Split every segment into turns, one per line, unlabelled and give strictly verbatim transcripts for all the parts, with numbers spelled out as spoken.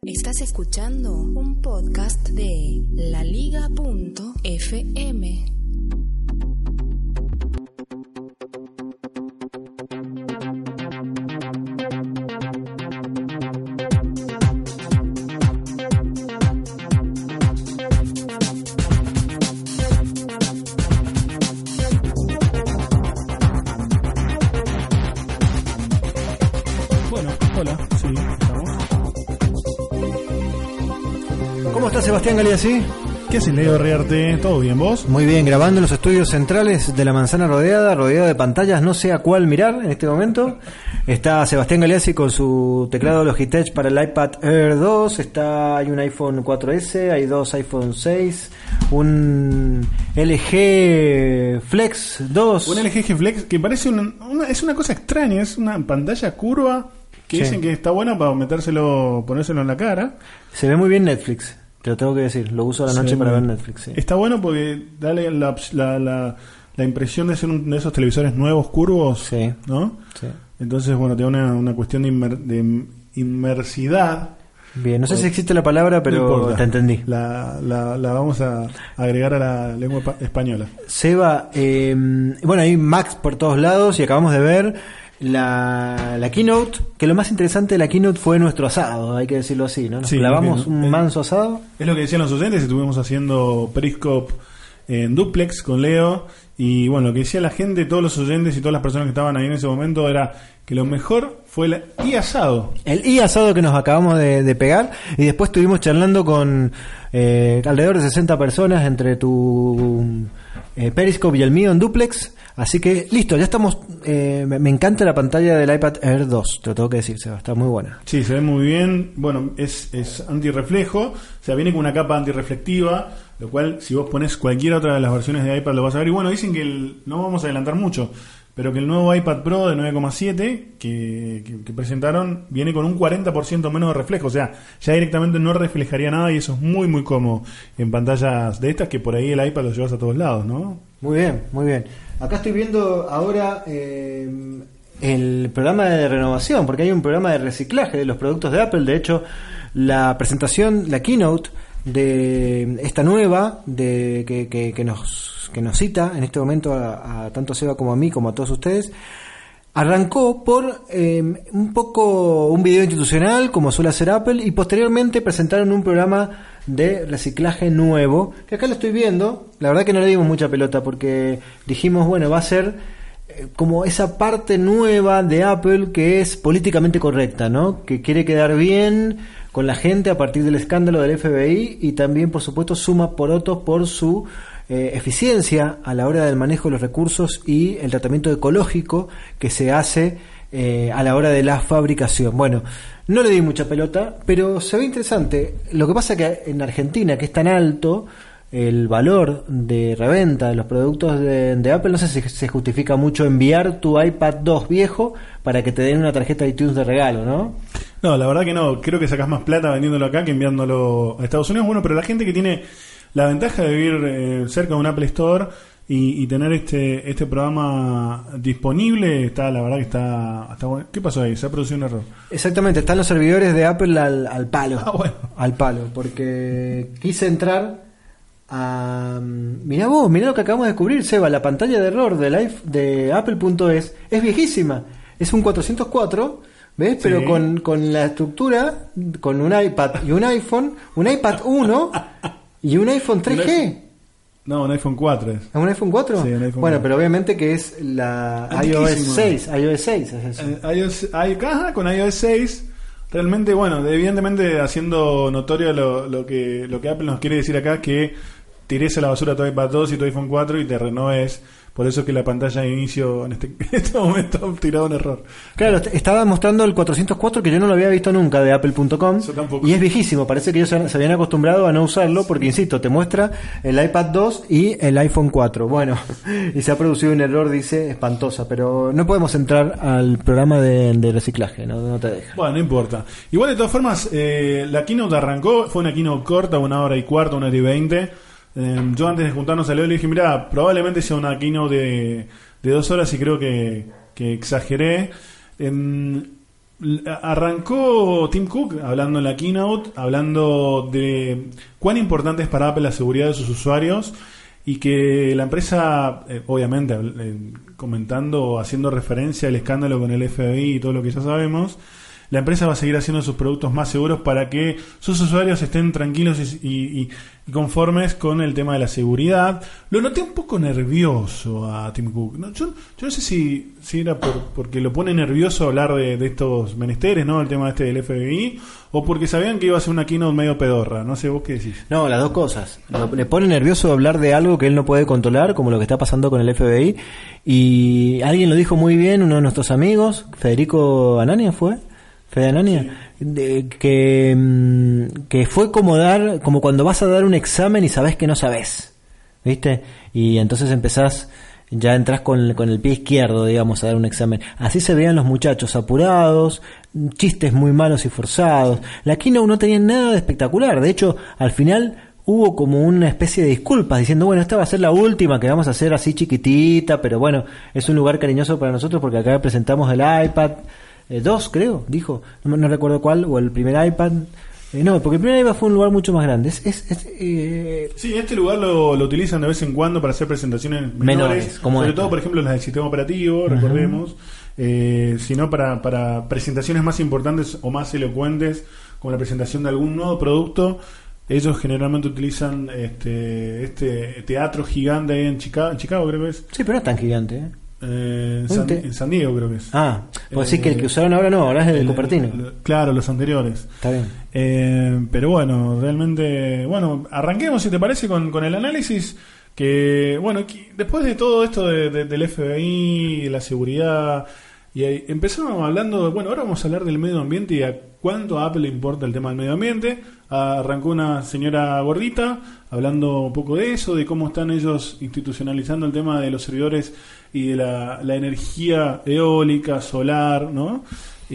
Estás escuchando un podcast de laliga punto efe eme.
¿Cómo está Sebastián Galeazzi?
¿Qué haces, Leo Riarte? ¿Todo bien, vos?
Muy bien, grabando en los estudios centrales de la Manzana Rodeada, rodeado de pantallas, no sé a cuál mirar en este momento. Está Sebastián Galeazzi con su teclado Logitech para el iPad Air dos, está, hay un iPhone cuatro ese, hay dos iPhone seis, un L G Flex dos.
Un L G Flex que parece una, una, es una cosa extraña, es una pantalla curva que sí. Dicen que está buena para metérselo, ponérselo en la cara.
Se ve muy bien Netflix. Te lo tengo que decir, lo uso a la noche sí, para ver Netflix. Sí.
Está bueno porque dale la, la, la, la impresión de ser un, de esos televisores nuevos curvos,
sí.
¿no?
Sí.
Entonces, bueno, te da una, una cuestión de, inmer, de inmersidad.
Bien, no sé si existe la palabra, pero no te entendí.
La, la, la vamos a agregar a la lengua española.
Seba, eh, bueno, hay Macs por todos lados y acabamos de ver La, la keynote, que lo más interesante de la keynote fue nuestro asado, hay que decirlo así, ¿no? Nos
sí,
clavamos
es,
un manso asado.
Es lo que decían los oyentes, estuvimos haciendo Periscope en duplex con Leo, y bueno, lo que decía la gente, todos los oyentes y todas las personas que estaban ahí en ese momento era que lo mejor fue el i asado.
El i asado que nos acabamos de, de pegar, y después estuvimos charlando con eh, alrededor de sesenta personas entre tu eh, Periscope y el mío en duplex. Así que, listo, ya estamos. Eh, me, me encanta la pantalla del iPad Air dos, te lo tengo que decir, Seba, está muy buena.
Sí, se ve muy bien. Bueno, es, es antirreflejo, o sea, viene con una capa antirreflectiva, lo cual, si vos pones cualquier otra de las versiones de iPad lo vas a ver. Y bueno, dicen que el, no vamos a adelantar mucho, pero que el nuevo iPad Pro de nueve coma siete que, que, que presentaron viene con un cuarenta por ciento menos de reflejo, o sea, ya directamente no reflejaría nada, y eso es muy, muy cómodo en pantallas de estas, que por ahí el iPad lo llevas a todos lados, ¿no?
Muy bien, muy bien. Acá estoy viendo ahora eh, el programa de renovación, porque hay un programa de reciclaje de los productos de Apple. De hecho, la presentación, la keynote de esta nueva de que, que, que nos que nos cita en este momento a, a tanto a Seba como a mí, como a todos ustedes, arrancó por eh, un poco un video institucional, como suele hacer Apple, y posteriormente presentaron un programa de reciclaje nuevo, que acá lo estoy viendo. La verdad que no le dimos mucha pelota porque dijimos, bueno, va a ser eh, como esa parte nueva de Apple que es políticamente correcta, ¿no? Que quiere quedar bien con la gente a partir del escándalo del F B I, y también, por supuesto, suma porotos por su eh, eficiencia a la hora del manejo de los recursos y el tratamiento ecológico que se hace eh, a la hora de la fabricación. Bueno, no le di mucha pelota, pero se ve interesante. Lo que pasa que en Argentina, que es tan alto el valor de reventa de los productos de, de Apple, no sé si se justifica mucho enviar tu iPad dos viejo para que te den una tarjeta de iTunes de regalo, ¿no?
No, la verdad que no. Creo que sacás más plata vendiéndolo acá que enviándolo a Estados Unidos. Bueno, pero la gente que tiene la ventaja de vivir eh, cerca de un Apple Store y, y tener este este programa disponible, está, la verdad que está, está bueno. ¿Qué pasó ahí? Se ha producido un error.
Exactamente, están los servidores de Apple al, al palo.
Ah, bueno.
Al palo, porque quise entrar a... Mirá vos, mirá lo que acabamos de descubrir, Seba. La pantalla de error de, live, de Apple punto es es viejísima. Es un cuatrocientos cuatro, ¿ves? Sí. Pero con, con la estructura, con un iPad y un iPhone, un iPad uno y un iPhone tres G.
No, un iPhone cuatro es.
¿Un iPhone cuatro?
Sí, un iPhone
bueno,
cuatro.
Pero obviamente que es la iOS seis. iOS seis es eso.
Eh, iOS, ajá, con iOS seis. Realmente, bueno, evidentemente haciendo notorio lo, lo que lo que Apple nos quiere decir acá, que tires a la basura tu iPad dos y tu iPhone cuatro y te renoves. Por eso es que la pantalla de inicio en este, en este momento ha tirado un error.
Claro, estaba mostrando el cuatrocientos cuatro, que yo no lo había visto nunca, de Apple punto com. Y es viejísimo, parece que ellos se habían acostumbrado a no usarlo, porque insisto, te muestra el iPad dos y el iPhone cuatro. Bueno, y se ha producido un error, dice, espantosa, pero no podemos entrar al programa de, de reciclaje, no, no te deja.
Bueno, no importa. Igual, de todas formas, eh, la keynote arrancó, fue una keynote corta, una hora y cuarto, una hora y veinte. Eh, yo antes de juntarnos a Leo le dije, mira, probablemente sea una keynote de, de dos horas, y creo que, que exageré. Eh, arrancó Tim Cook hablando en la keynote, hablando de cuán importante es para Apple la seguridad de sus usuarios y que la empresa, eh, obviamente, eh, comentando, haciendo referencia al escándalo con el F B I y todo lo que ya sabemos, la empresa va a seguir haciendo sus productos más seguros para que sus usuarios estén tranquilos y, y, y conformes con el tema de la seguridad. Lo noté un poco nervioso a Tim Cook. No, yo, yo no sé si, si era por, porque lo pone nervioso hablar de, de estos menesteres, ¿no? El tema este del F B I, o porque sabían que iba a ser una keynote medio pedorra. No sé, ¿vos qué decís?
No, las dos cosas. Lo, le pone nervioso hablar de algo que él no puede controlar, como lo que está pasando con el F B I. Y alguien lo dijo muy bien, uno de nuestros amigos, Federico Anania, ¿fue? Fede Anania, sí. de, que, que fue como dar, como cuando vas a dar un examen y sabes que no sabes, ¿viste? Y entonces empezás, ya entras con, con el pie izquierdo, digamos, a dar un examen. Así se veían los muchachos, apurados, chistes muy malos y forzados. La keynote no tenía nada de espectacular, de hecho, al final hubo como una especie de disculpas, diciendo, bueno, esta va a ser la última que vamos a hacer así chiquitita, pero bueno, es un lugar cariñoso para nosotros porque acá presentamos el iPad Eh, dos, creo, dijo, no, no recuerdo cuál, o el primer iPad, eh, no, porque el primer iPad fue un lugar mucho más grande. Es, es, es, eh...
Sí, este lugar lo, lo utilizan de vez en cuando para hacer presentaciones menores, menores como sobre esta. Todo, por ejemplo, las del sistema operativo, uh-huh. recordemos, eh, sino para, para presentaciones más importantes o más elocuentes, como la presentación de algún nuevo producto. Ellos generalmente utilizan este, este teatro gigante ahí en Chicago, en Chicago creo que es.
Sí, pero no es tan gigante, ¿eh?
Eh, en, San, en San Diego creo que es.
Ah, pues sí, eh, que el que usaron ahora no, ahora es el, el Cupertino.
El, claro, los anteriores.
Está bien.
Eh, pero bueno, realmente, bueno, arranquemos si te parece con, con el análisis. Que bueno, después de todo esto de, de, del F B I, la seguridad, y ahí, empezamos hablando, de, bueno, ahora vamos a hablar del medio ambiente y a cuánto a Apple le importa el tema del medio ambiente. Arrancó una señora gordita hablando un poco de eso, de cómo están ellos institucionalizando el tema de los servidores y de la, la energía eólica, solar, ¿no?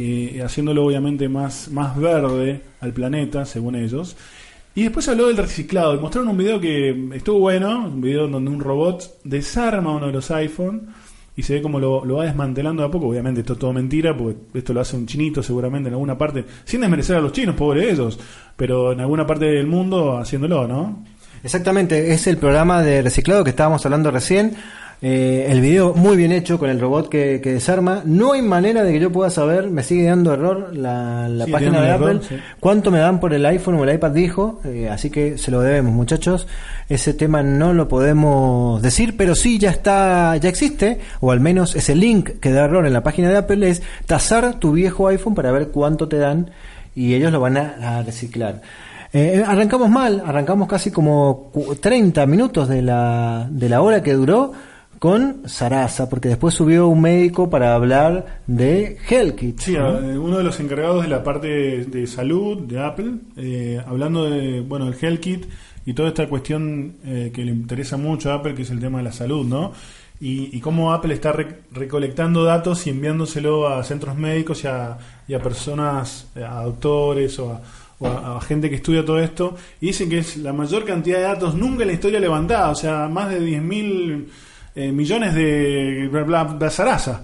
Y haciéndolo obviamente más, más verde al planeta, según ellos. Y después habló del reciclado y mostraron un video que estuvo bueno, un video donde un robot desarma uno de los iPhone y se ve como lo, lo va desmantelando de a poco. Obviamente esto es todo mentira, porque esto lo hace un chinito seguramente en alguna parte, sin desmerecer a los chinos, pobre ellos, pero en alguna parte del mundo haciéndolo, ¿no?
Exactamente, es el programa de reciclado que estábamos hablando recién. Eh, el video muy bien hecho con el robot que, que desarma. No hay manera de que yo pueda saber, me sigue dando error la, la sí, página de Apple, error, sí. Cuánto me dan por el iPhone o el iPad, dijo, eh, así que se lo debemos, muchachos. Ese tema no lo podemos decir, pero sí ya está, ya existe, o al menos ese link que da error en la página de Apple es tasar tu viejo iPhone para ver cuánto te dan y ellos lo van a, a reciclar. Eh, arrancamos mal, arrancamos casi como treinta minutos de la, de la hora que duró con Sarasa, porque después subió un médico para hablar de HealthKit.
Sí, ¿no? Uno de los encargados de la parte de, de salud de Apple, eh, hablando de, bueno, del HealthKit y toda esta cuestión eh, que le interesa mucho a Apple, que es el tema de la salud, ¿no? Y, y cómo Apple está re- recolectando datos y enviándoselo a centros médicos y a, y a personas, a doctores o a o a, a gente que estudia todo esto, y dicen que es la mayor cantidad de datos nunca en la historia levantada, o sea, más de diez mil eh, millones de bla bla bla zaraza.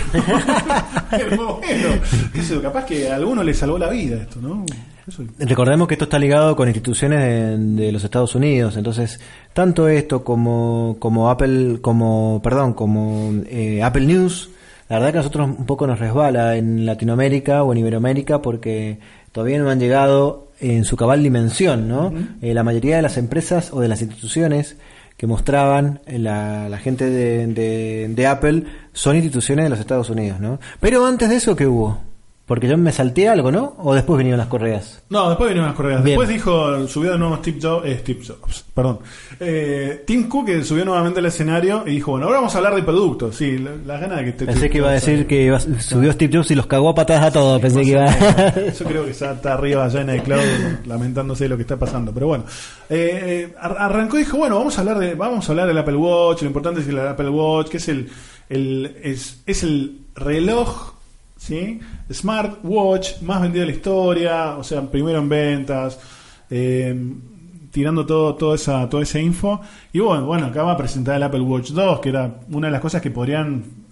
Pero bueno, eso, capaz que a alguno le salvó la vida esto, ¿no? Eso.
Recordemos que esto está ligado con instituciones de, de los Estados Unidos, entonces tanto esto como como Apple, como perdón, como eh, Apple News, la verdad que a nosotros un poco nos resbala en Latinoamérica o en Iberoamérica porque todavía no han llegado en su cabal dimensión, ¿no? Uh-huh. Eh, la mayoría de las empresas o de las instituciones que mostraban la, la gente de, de, de Apple son instituciones de los Estados Unidos, ¿no? Pero antes de eso, ¿qué hubo? Porque yo me salté algo, ¿no? ¿O después vinieron las correas?
No, después vinieron las correas. Bien. Después dijo, subió de nuevo Steve Jobs, eh, Steve Jobs, perdón. Eh, Tim Cook que subió nuevamente al escenario y dijo, bueno, ahora vamos a hablar de productos. Sí, las la ganas de que te...
Pensé
te,
que iba a decir
ahí.
que iba, subió Steve Jobs y los cagó a patadas a todos. Pensé que iba
Yo creo que está, está arriba allá en el cloud lamentándose de lo que está pasando. Pero bueno, eh, arrancó y dijo, bueno, vamos a hablar de vamos a hablar del Apple Watch. Lo importante es el Apple Watch, que es el, el es, es el reloj, ¿sí? Smartwatch más vendido de la historia, o sea, primero en ventas, eh, tirando todo, toda esa, toda esa info. Y bueno, bueno, acá va a presentar el Apple Watch dos, que era una de las cosas que podrían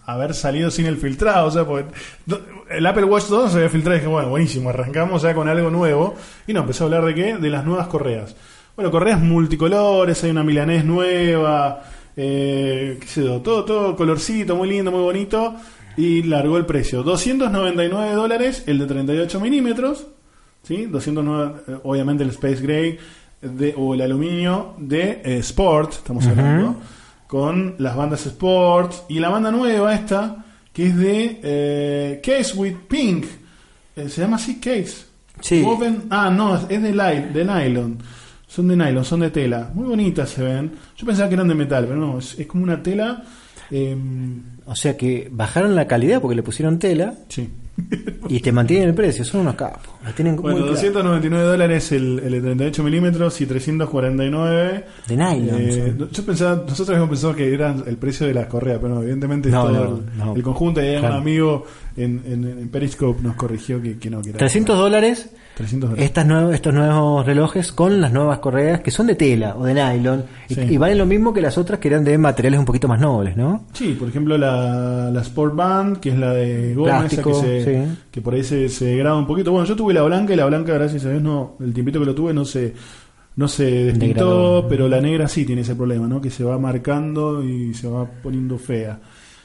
haber salido sin el filtrado, o sea, porque el Apple Watch dos se había filtrado y dije, bueno, buenísimo, arrancamos ya con algo nuevo. Y no, empezó a hablar de qué, de las nuevas correas. Bueno, correas multicolores, hay una milanés nueva, eh, qué sé yo, todo, todo colorcito, muy lindo, muy bonito. Y largó el precio, doscientos noventa y nueve dólares el de treinta y ocho milímetros, ¿sí? doscientos nueve, obviamente el Space Gray de, o el aluminio de eh, Sport, estamos hablando, uh-huh. con las bandas Sport. Y la banda nueva esta, que es de eh, Case with Pink, eh, se llama así Case.
Sí.
Woven, ah, no, es de, li- de nylon. Son de nylon, son de tela. Muy bonitas se ven. Yo pensaba que eran de metal, pero no, es, es como una tela. Eh,
o sea que bajaron la calidad porque le pusieron tela.
Sí.
Y te mantienen el precio, son unos capos. La tienen
bueno,
muy
doscientos noventa y nueve dólares el, el de treinta y ocho milímetros y trescientos cuarenta y nueve
de nylon.
Eh, yo pensaba, nosotros habíamos pensado que era el precio de las correas, pero no, evidentemente
no,
es todo
no,
el,
no.
el conjunto. Y
claro.
un amigo en, en, en Periscope nos corrigió que, que no, que era
trescientos dólares.
trescientos dólares.
Estas nuevos, estos nuevos relojes con las nuevas correas que son de tela o de nylon y,
sí.
y valen lo mismo que las otras que eran de materiales un poquito más nobles, ¿no?
Sí, por ejemplo la, la Sport Band, que es la de goma,
plástico,
esa que, se,
sí.
que por ahí se, se degrada un poquito. Bueno, yo tuve la blanca y la blanca, gracias a Dios, no, el tiempito que lo tuve no se no se despintó, degradó. Pero la negra sí tiene ese problema, ¿no? Que se va marcando y se va poniendo fea.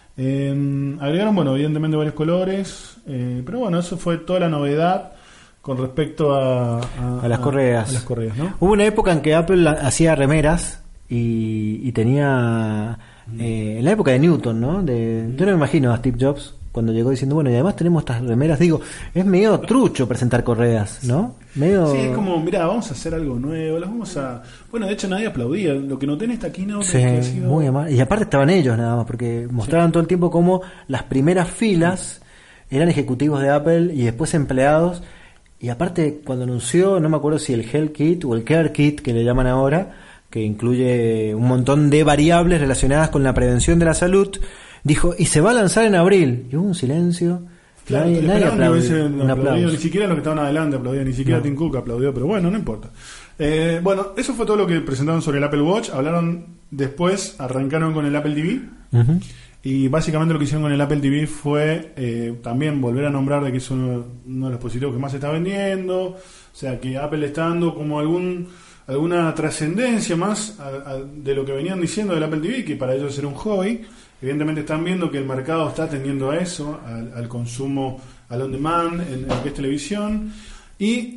Eh, agregaron, bueno, evidentemente varios colores, eh, pero bueno, eso fue toda la novedad con respecto a, a,
a las correas.
A, a las correas, ¿no?
Hubo una época en que Apple hacía remeras y, y tenía eh, en la época de Newton, ¿no? De, yo no me imagino a Steve Jobs cuando llegó diciendo, bueno, y además tenemos estas remeras. Digo, es medio trucho presentar correas, ¿no? Medio...
Sí, es como, mirá, vamos a hacer algo nuevo, las vamos a... Bueno, de hecho nadie aplaudía, lo que noté en esta keynote
sí,
es que ha sido...
muy amable. Y aparte estaban ellos nada más, porque mostraban sí. todo el tiempo cómo las primeras filas eran ejecutivos de Apple y después empleados. Y aparte, cuando anunció, no me acuerdo si el Health Kit o el Care Kit, que le llaman ahora, que incluye un montón de variables relacionadas con la prevención de la salud, dijo, y se va a lanzar en abril. Y hubo un silencio.
Claro,
nadie nadie aplaudió, un aplauso.
Ni siquiera los que estaban adelante aplaudían, ni siquiera no. Tim Cook aplaudió, pero bueno, no importa. Eh, bueno, eso fue todo lo que presentaron sobre el Apple Watch. Hablaron después, arrancaron con el Apple T V. Uh-huh. Y básicamente lo que hicieron con el Apple T V fue eh, también volver a nombrar de que es uno, uno de los dispositivos que más se está vendiendo. O sea, que Apple está dando como algún alguna trascendencia más a, a, de lo que venían diciendo del Apple T V, que para ellos era un hobby. Evidentemente están viendo que el mercado está tendiendo a eso, al, al consumo al on demand en, en lo que es televisión. Y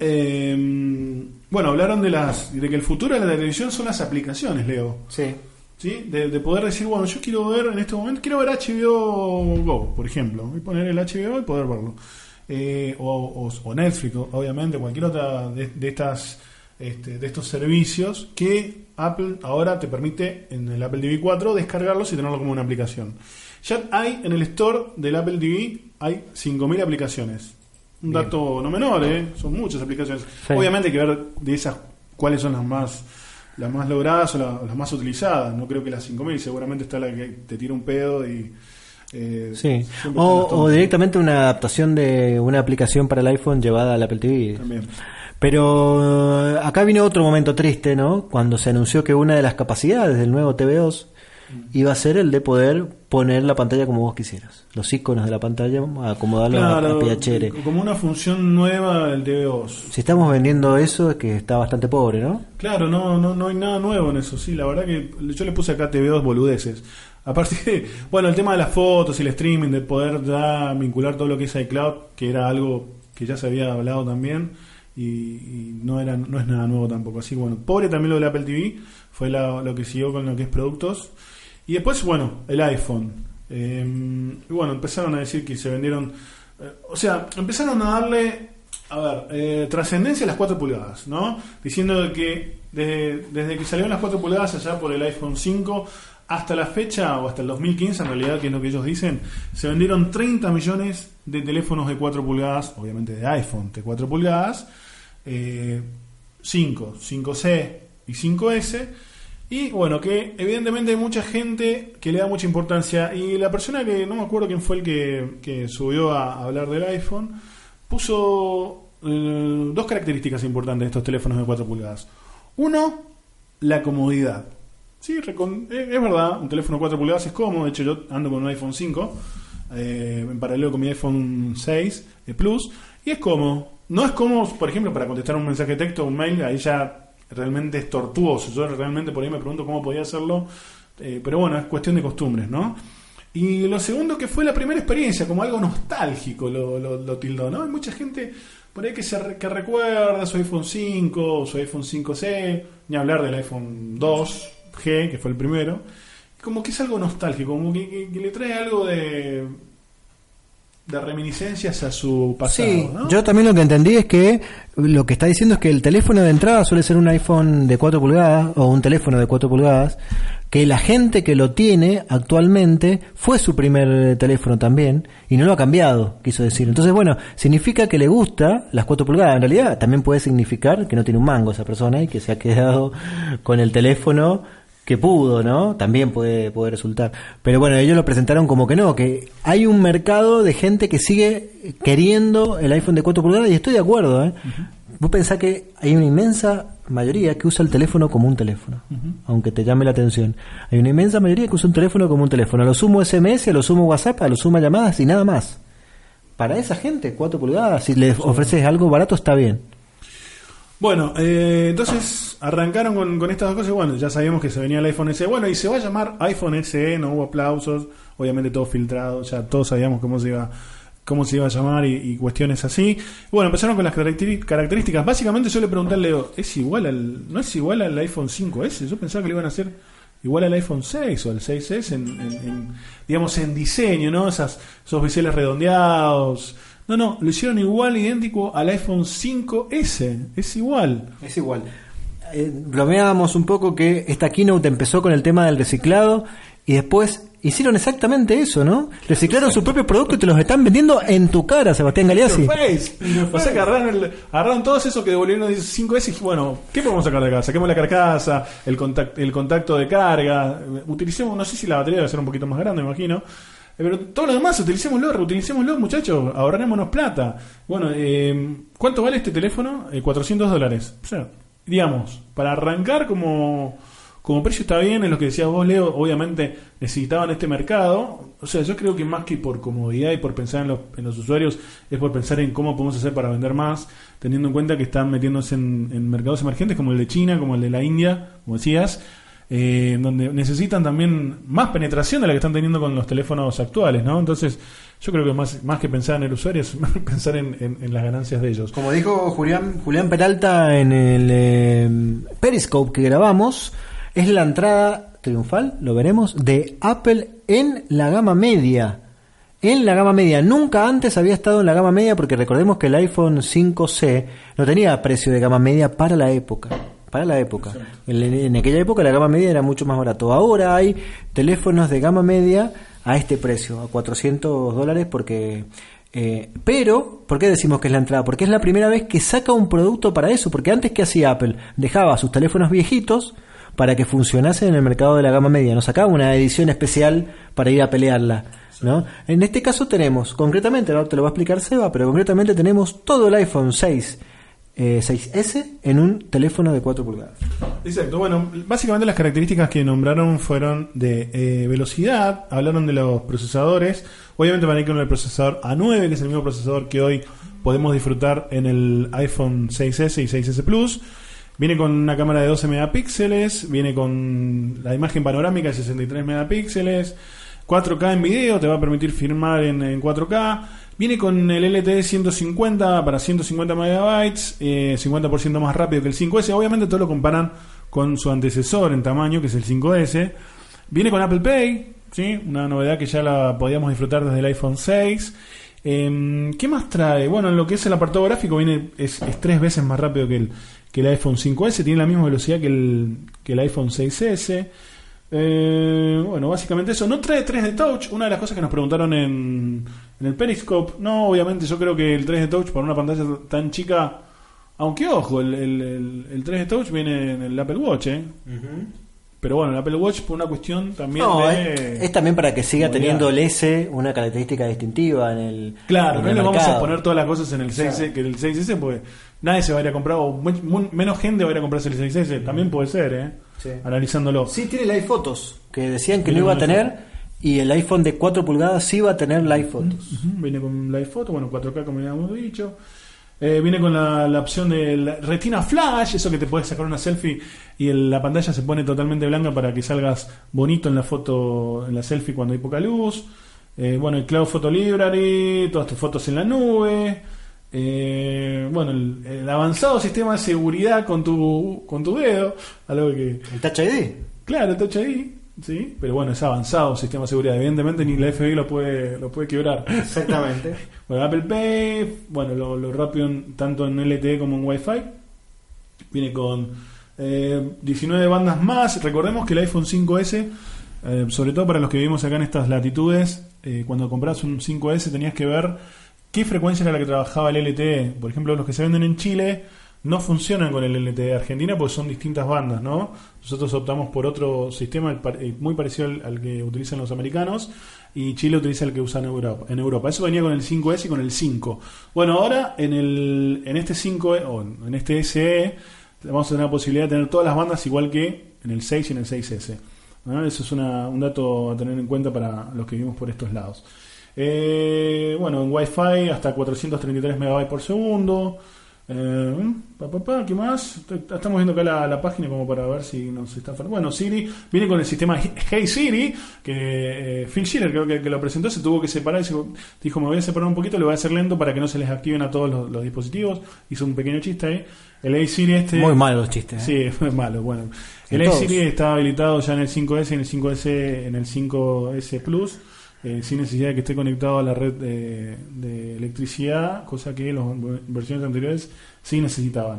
eh, bueno, hablaron de las de que el futuro de la televisión son las aplicaciones, Leo.
Sí.
¿Sí? De, de poder decir, bueno, yo quiero ver en este momento, quiero ver H B O Go, por ejemplo. Voy a poner el H B O y poder verlo. Eh, o, o, o Netflix, obviamente, cualquier otra de, de estas este, de estos servicios que Apple ahora te permite en el Apple T V cuatro descargarlos y tenerlo como una aplicación. Ya hay en el store del Apple T V hay cinco mil aplicaciones. Un Bien. dato no menor, ¿eh? Son muchas aplicaciones. Sí. Obviamente hay que ver de esas cuáles son las más las más logradas o, la, o las más utilizadas. No creo que las cinco mil, seguramente está la que te tira un pedo y eh,
sí. o, o directamente una adaptación de una aplicación para el iPhone llevada al Apple T V.
También.
Pero acá vino otro momento triste, ¿no? Cuando se anunció que una de las capacidades del nuevo T V dos iba a ser el de poder poner la pantalla como vos quisieras. Los iconos de la pantalla, acomodarlos
claro,
a piacere.
Como una función nueva del T V dos.
Si estamos vendiendo eso, es que está bastante pobre, ¿no?
Claro, no, no, no hay nada nuevo en eso. Sí, la verdad que yo le puse acá T V dos boludeces. Aparte, bueno, el tema de las fotos y el streaming, de poder ya vincular todo lo que es iCloud, que era algo que ya se había hablado también. Y, y no era no es nada nuevo tampoco. Así que bueno, pobre también lo del Apple T V. Fue la, lo que siguió con lo que es productos. Y después, bueno, el iPhone. Eh, y bueno, empezaron a decir que se vendieron. Eh, o sea, empezaron a darle, a ver, eh, trascendencia a las cuatro pulgadas, ¿no? Diciendo de que desde, desde que salieron las cuatro pulgadas allá por el iPhone cinco hasta la fecha, o hasta el dos mil quince en realidad, que es lo que ellos dicen, se vendieron treinta millones de teléfonos de cuatro pulgadas, obviamente de iPhone de cuatro pulgadas, eh, cinco, cinco C y cinco S. Y bueno, que evidentemente hay mucha gente que le da mucha importancia. Y la persona que, no me acuerdo quién fue el que, que subió a, a hablar del iPhone, puso eh, dos características importantes de estos teléfonos de cuatro pulgadas. Uno, la comodidad. Sí, recon- es, es verdad, un teléfono cuatro pulgadas es cómodo. De hecho, yo ando con un iPhone cinco eh, en paralelo con mi iPhone seis eh, Plus, y es cómodo. No es cómodo, por ejemplo, para contestar un mensaje de texto o un mail, ahí ya realmente es tortuoso. Yo realmente por ahí me pregunto cómo podía hacerlo, eh, pero bueno, es cuestión de costumbres, ¿no? Y lo segundo, que fue la primera experiencia, como algo nostálgico, lo, lo, lo tildó, ¿no? Hay mucha gente por ahí que, se, que recuerda su iPhone cinco, su iPhone cinco C, ni hablar del iPhone dos G, que fue el primero. Como que es algo nostálgico, como que, que, que le trae algo de... de reminiscencias a su pasado,
sí,
¿no?
Yo también lo que entendí es que lo que está diciendo es que el teléfono de entrada suele ser un iPhone de cuatro pulgadas o un teléfono de cuatro pulgadas, que la gente que lo tiene actualmente fue su primer teléfono también y no lo ha cambiado, quiso decir. Entonces, bueno, significa que le gusta las cuatro pulgadas. En realidad también puede significar que no tiene un mango esa persona y que se ha quedado con el teléfono que pudo, ¿no? También puede, puede resultar. Pero bueno, ellos lo presentaron como que no, que hay un mercado de gente que sigue queriendo el iPhone de cuatro pulgadas, y estoy de acuerdo, ¿eh? Uh-huh. Vos pensás que hay una inmensa mayoría que usa el teléfono como un teléfono, uh-huh. aunque te llame la atención. Hay una inmensa mayoría que usa un teléfono como un teléfono. A lo sumo S M S, a lo sumo WhatsApp, a lo sumo llamadas y nada más. Para esa gente, cuatro pulgadas, si les ofreces algo barato, está bien.
Bueno, eh, entonces arrancaron con, con estas dos cosas. Bueno, ya sabíamos que se venía el iPhone S E. Bueno, y se va a llamar iPhone S E, no hubo aplausos, obviamente todo filtrado, ya todos sabíamos cómo se iba, cómo se iba a llamar y, y cuestiones así. Bueno, empezaron con las características. Básicamente yo le pregunté a Leo, ¿es igual al, ¿no es igual al iPhone cinco ese? Yo pensaba que le iban a hacer igual al iPhone seis o al seis ese en, en, en digamos, en diseño, ¿no? Esas, esos biseles redondeados. No, no, lo hicieron igual, idéntico al iPhone cinco ese. Es igual.
Es igual. Eh, bromeábamos un poco que esta keynote empezó con el tema del reciclado y después hicieron exactamente eso, ¿no? Reciclaron su propio producto y te los están vendiendo en tu cara, Sebastián Galeazzi.
O sea que agarraron, el, agarraron todos esos que devolvieron el cinco ese y bueno, ¿qué podemos sacar de acá? Saquemos la carcasa, el contacto, el contacto de carga, utilicemos, no sé si la batería debe ser un poquito más grande, me imagino. Pero todo lo demás, utilicémoslo, reutilicémoslo, muchachos, ahorrémonos plata. Bueno, eh, ¿cuánto vale este teléfono? Eh, cuatrocientos dólares. O sea, digamos, para arrancar como, como precio está bien, es lo que decías vos, Leo, obviamente necesitaban este mercado. O sea, yo creo que más que por comodidad y por pensar en los, en los usuarios, es por pensar en cómo podemos hacer para vender más, teniendo en cuenta que están metiéndose en, en mercados emergentes como el de China, como el de la India, como decías. Eh, donde necesitan también más penetración de la que están teniendo con los teléfonos actuales, ¿no? Entonces, yo creo que más, más que pensar en el usuario es pensar en, en, en las ganancias de ellos.
Como dijo Julián, Julián Peralta en el eh, Periscope que grabamos, es la entrada triunfal, lo veremos, de Apple en la gama media. En la gama media. Nunca antes había estado en la gama media, porque recordemos que el iPhone cinco C no tenía precio de gama media para la época. Para la época. En, en aquella época la gama media era mucho más barato. Ahora hay teléfonos de gama media a este precio, a cuatrocientos dólares, porque... Eh, pero, ¿por qué decimos que es la entrada? Porque es la primera vez que saca un producto para eso. Porque antes, ¿qué hacía Apple? Dejaba sus teléfonos viejitos para que funcionasen en el mercado de la gama media. No sacaba una edición especial para ir a pelearla, ¿no? En este caso tenemos, concretamente, ahora te lo va a explicar Seba, pero concretamente tenemos todo el iPhone seis Eh, seis ese en un teléfono de cuatro pulgadas.
Exacto, bueno, básicamente las características que nombraron fueron de eh, velocidad, hablaron de los procesadores, obviamente van a ir con el procesador A nueve, que es el mismo procesador que hoy podemos disfrutar en el iPhone seis ese y seis ese Plus. Viene con una cámara de doce megapíxeles, viene con la imagen panorámica de sesenta y tres megapíxeles, cuatro K en video, te va a permitir filmar en, en cuatro K. Viene con el L T E ciento cincuenta para ciento cincuenta megabytes, eh, cincuenta por ciento más rápido que el cinco ese. Obviamente todo lo comparan con su antecesor en tamaño, que es el cinco ese. Viene con Apple Pay, ¿sí? Una novedad que ya la podíamos disfrutar desde el iPhone seis. Eh, ¿Qué más trae? Bueno, en lo que es el apartado gráfico viene es, es tres veces más rápido que el, que el iPhone cinco ese. Tiene la misma velocidad que el, que el iPhone seis ese. Eh, bueno, básicamente eso. No trae tres D Touch. Una de las cosas que nos preguntaron en, en el Periscope. No, obviamente yo creo que el tres D Touch para una pantalla tan chica, aunque ojo, el, el, el, el tres D Touch viene en el Apple Watch, ¿eh? Uh-huh. Pero bueno, el Apple Watch por una cuestión también
no,
de...
Es, es también para que siga comodidad. Teniendo el S una característica distintiva en el
Claro,
en
no
el
le vamos
mercado.
a poner todas las cosas en el seis ese, que el seis ese, porque nadie se va a ir a comprar, o muy, muy, menos gente va a ir a comprarse el seis ese. También puede ser, ¿eh?
sí.
analizándolo.
Sí, tiene live fotos, que decían que
Viene
no iba a
con
tener,
iPhone.
y el iPhone de cuatro pulgadas sí va a tener live fotos.
Uh-huh. Viene con live foto, bueno, cuatro K como ya hemos dicho. Eh, viene con la, la opción del Retina Flash, eso que te puedes sacar una selfie y el, la pantalla se pone totalmente blanca para que salgas bonito en la foto, en la selfie cuando hay poca luz. Eh, bueno, el Cloud Photo Library, todas tus fotos en la nube. Eh, bueno, el, el avanzado sistema de seguridad con tu con tu dedo, algo que...
¿El Touch I D?
Claro, el Touch I D, sí, pero bueno, es avanzado sistema de seguridad. Evidentemente ni la F B I lo puede lo puede quebrar.
Exactamente.
Bueno, Apple Pay, bueno, lo, lo rápido en, tanto en L T E como en Wi-Fi. Viene con eh, diecinueve bandas más. Recordemos que el iPhone cinco ese, eh, sobre todo para los que vivimos acá en estas latitudes, eh, cuando compras un cinco ese tenías que ver qué frecuencia era la que trabajaba el L T E. Por ejemplo, los que se venden en Chile no funcionan con el L T E de Argentina porque son distintas bandas, ¿no? Nosotros optamos por otro sistema muy parecido al, al que utilizan los americanos, y Chile utiliza el que usan en Europa. En Europa. Eso venía con el cinco ese y con el cinco. Bueno, ahora en el en este cinco E o en este S E vamos a tener la posibilidad de tener todas las bandas igual que en el seis y en el seis ese. ¿No? Eso es una, un dato a tener en cuenta para los que vivimos por estos lados. Eh, bueno, en Wi-Fi hasta cuatrocientos treinta y tres megabytes por segundo. Eh, pa, pa, pa, ¿qué más? Estamos viendo acá la, la página como para ver si nos está faltando. Bueno, Siri viene con el sistema Hey Siri, que eh, Phil Schiller creo que, que lo presentó, se tuvo que separar y se, dijo me voy a separar un poquito, lo voy a hacer lento para que no se les activen a todos los, los dispositivos. Hizo un pequeño chiste ahí. El Hey Siri este...
Muy malos chistes.
¿eh? Sí, es malo. Bueno, el Hey Siri está habilitado ya en el cinco ese, en el cinco ese, en el cinco ese Plus. Eh, sin necesidad de que esté conectado a la red de, de electricidad, cosa que las versiones anteriores sí necesitaban.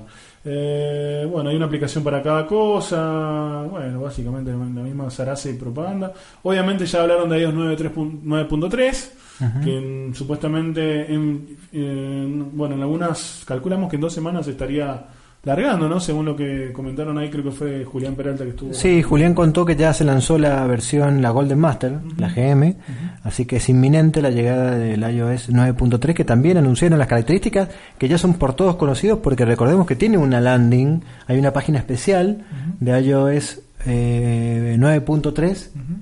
Eh, bueno, hay una aplicación para cada cosa. Bueno, básicamente la misma zaraza y propaganda. Obviamente ya hablaron de iOS nueve punto tres, uh-huh. que en, supuestamente en, en, bueno, en algunas calculamos que en dos semanas estaría largando, ¿no? Según lo que comentaron ahí, creo que fue Julián Peralta que estuvo.
Sí, Julián contó que ya se lanzó la versión, la Golden Master, uh-huh. la G M, uh-huh. así que es inminente la llegada del iOS nueve punto tres, que también anunciaron las características que ya son por todos conocidos, porque recordemos que tiene una landing, hay una página especial uh-huh. de iOS eh, nueve punto tres uh-huh.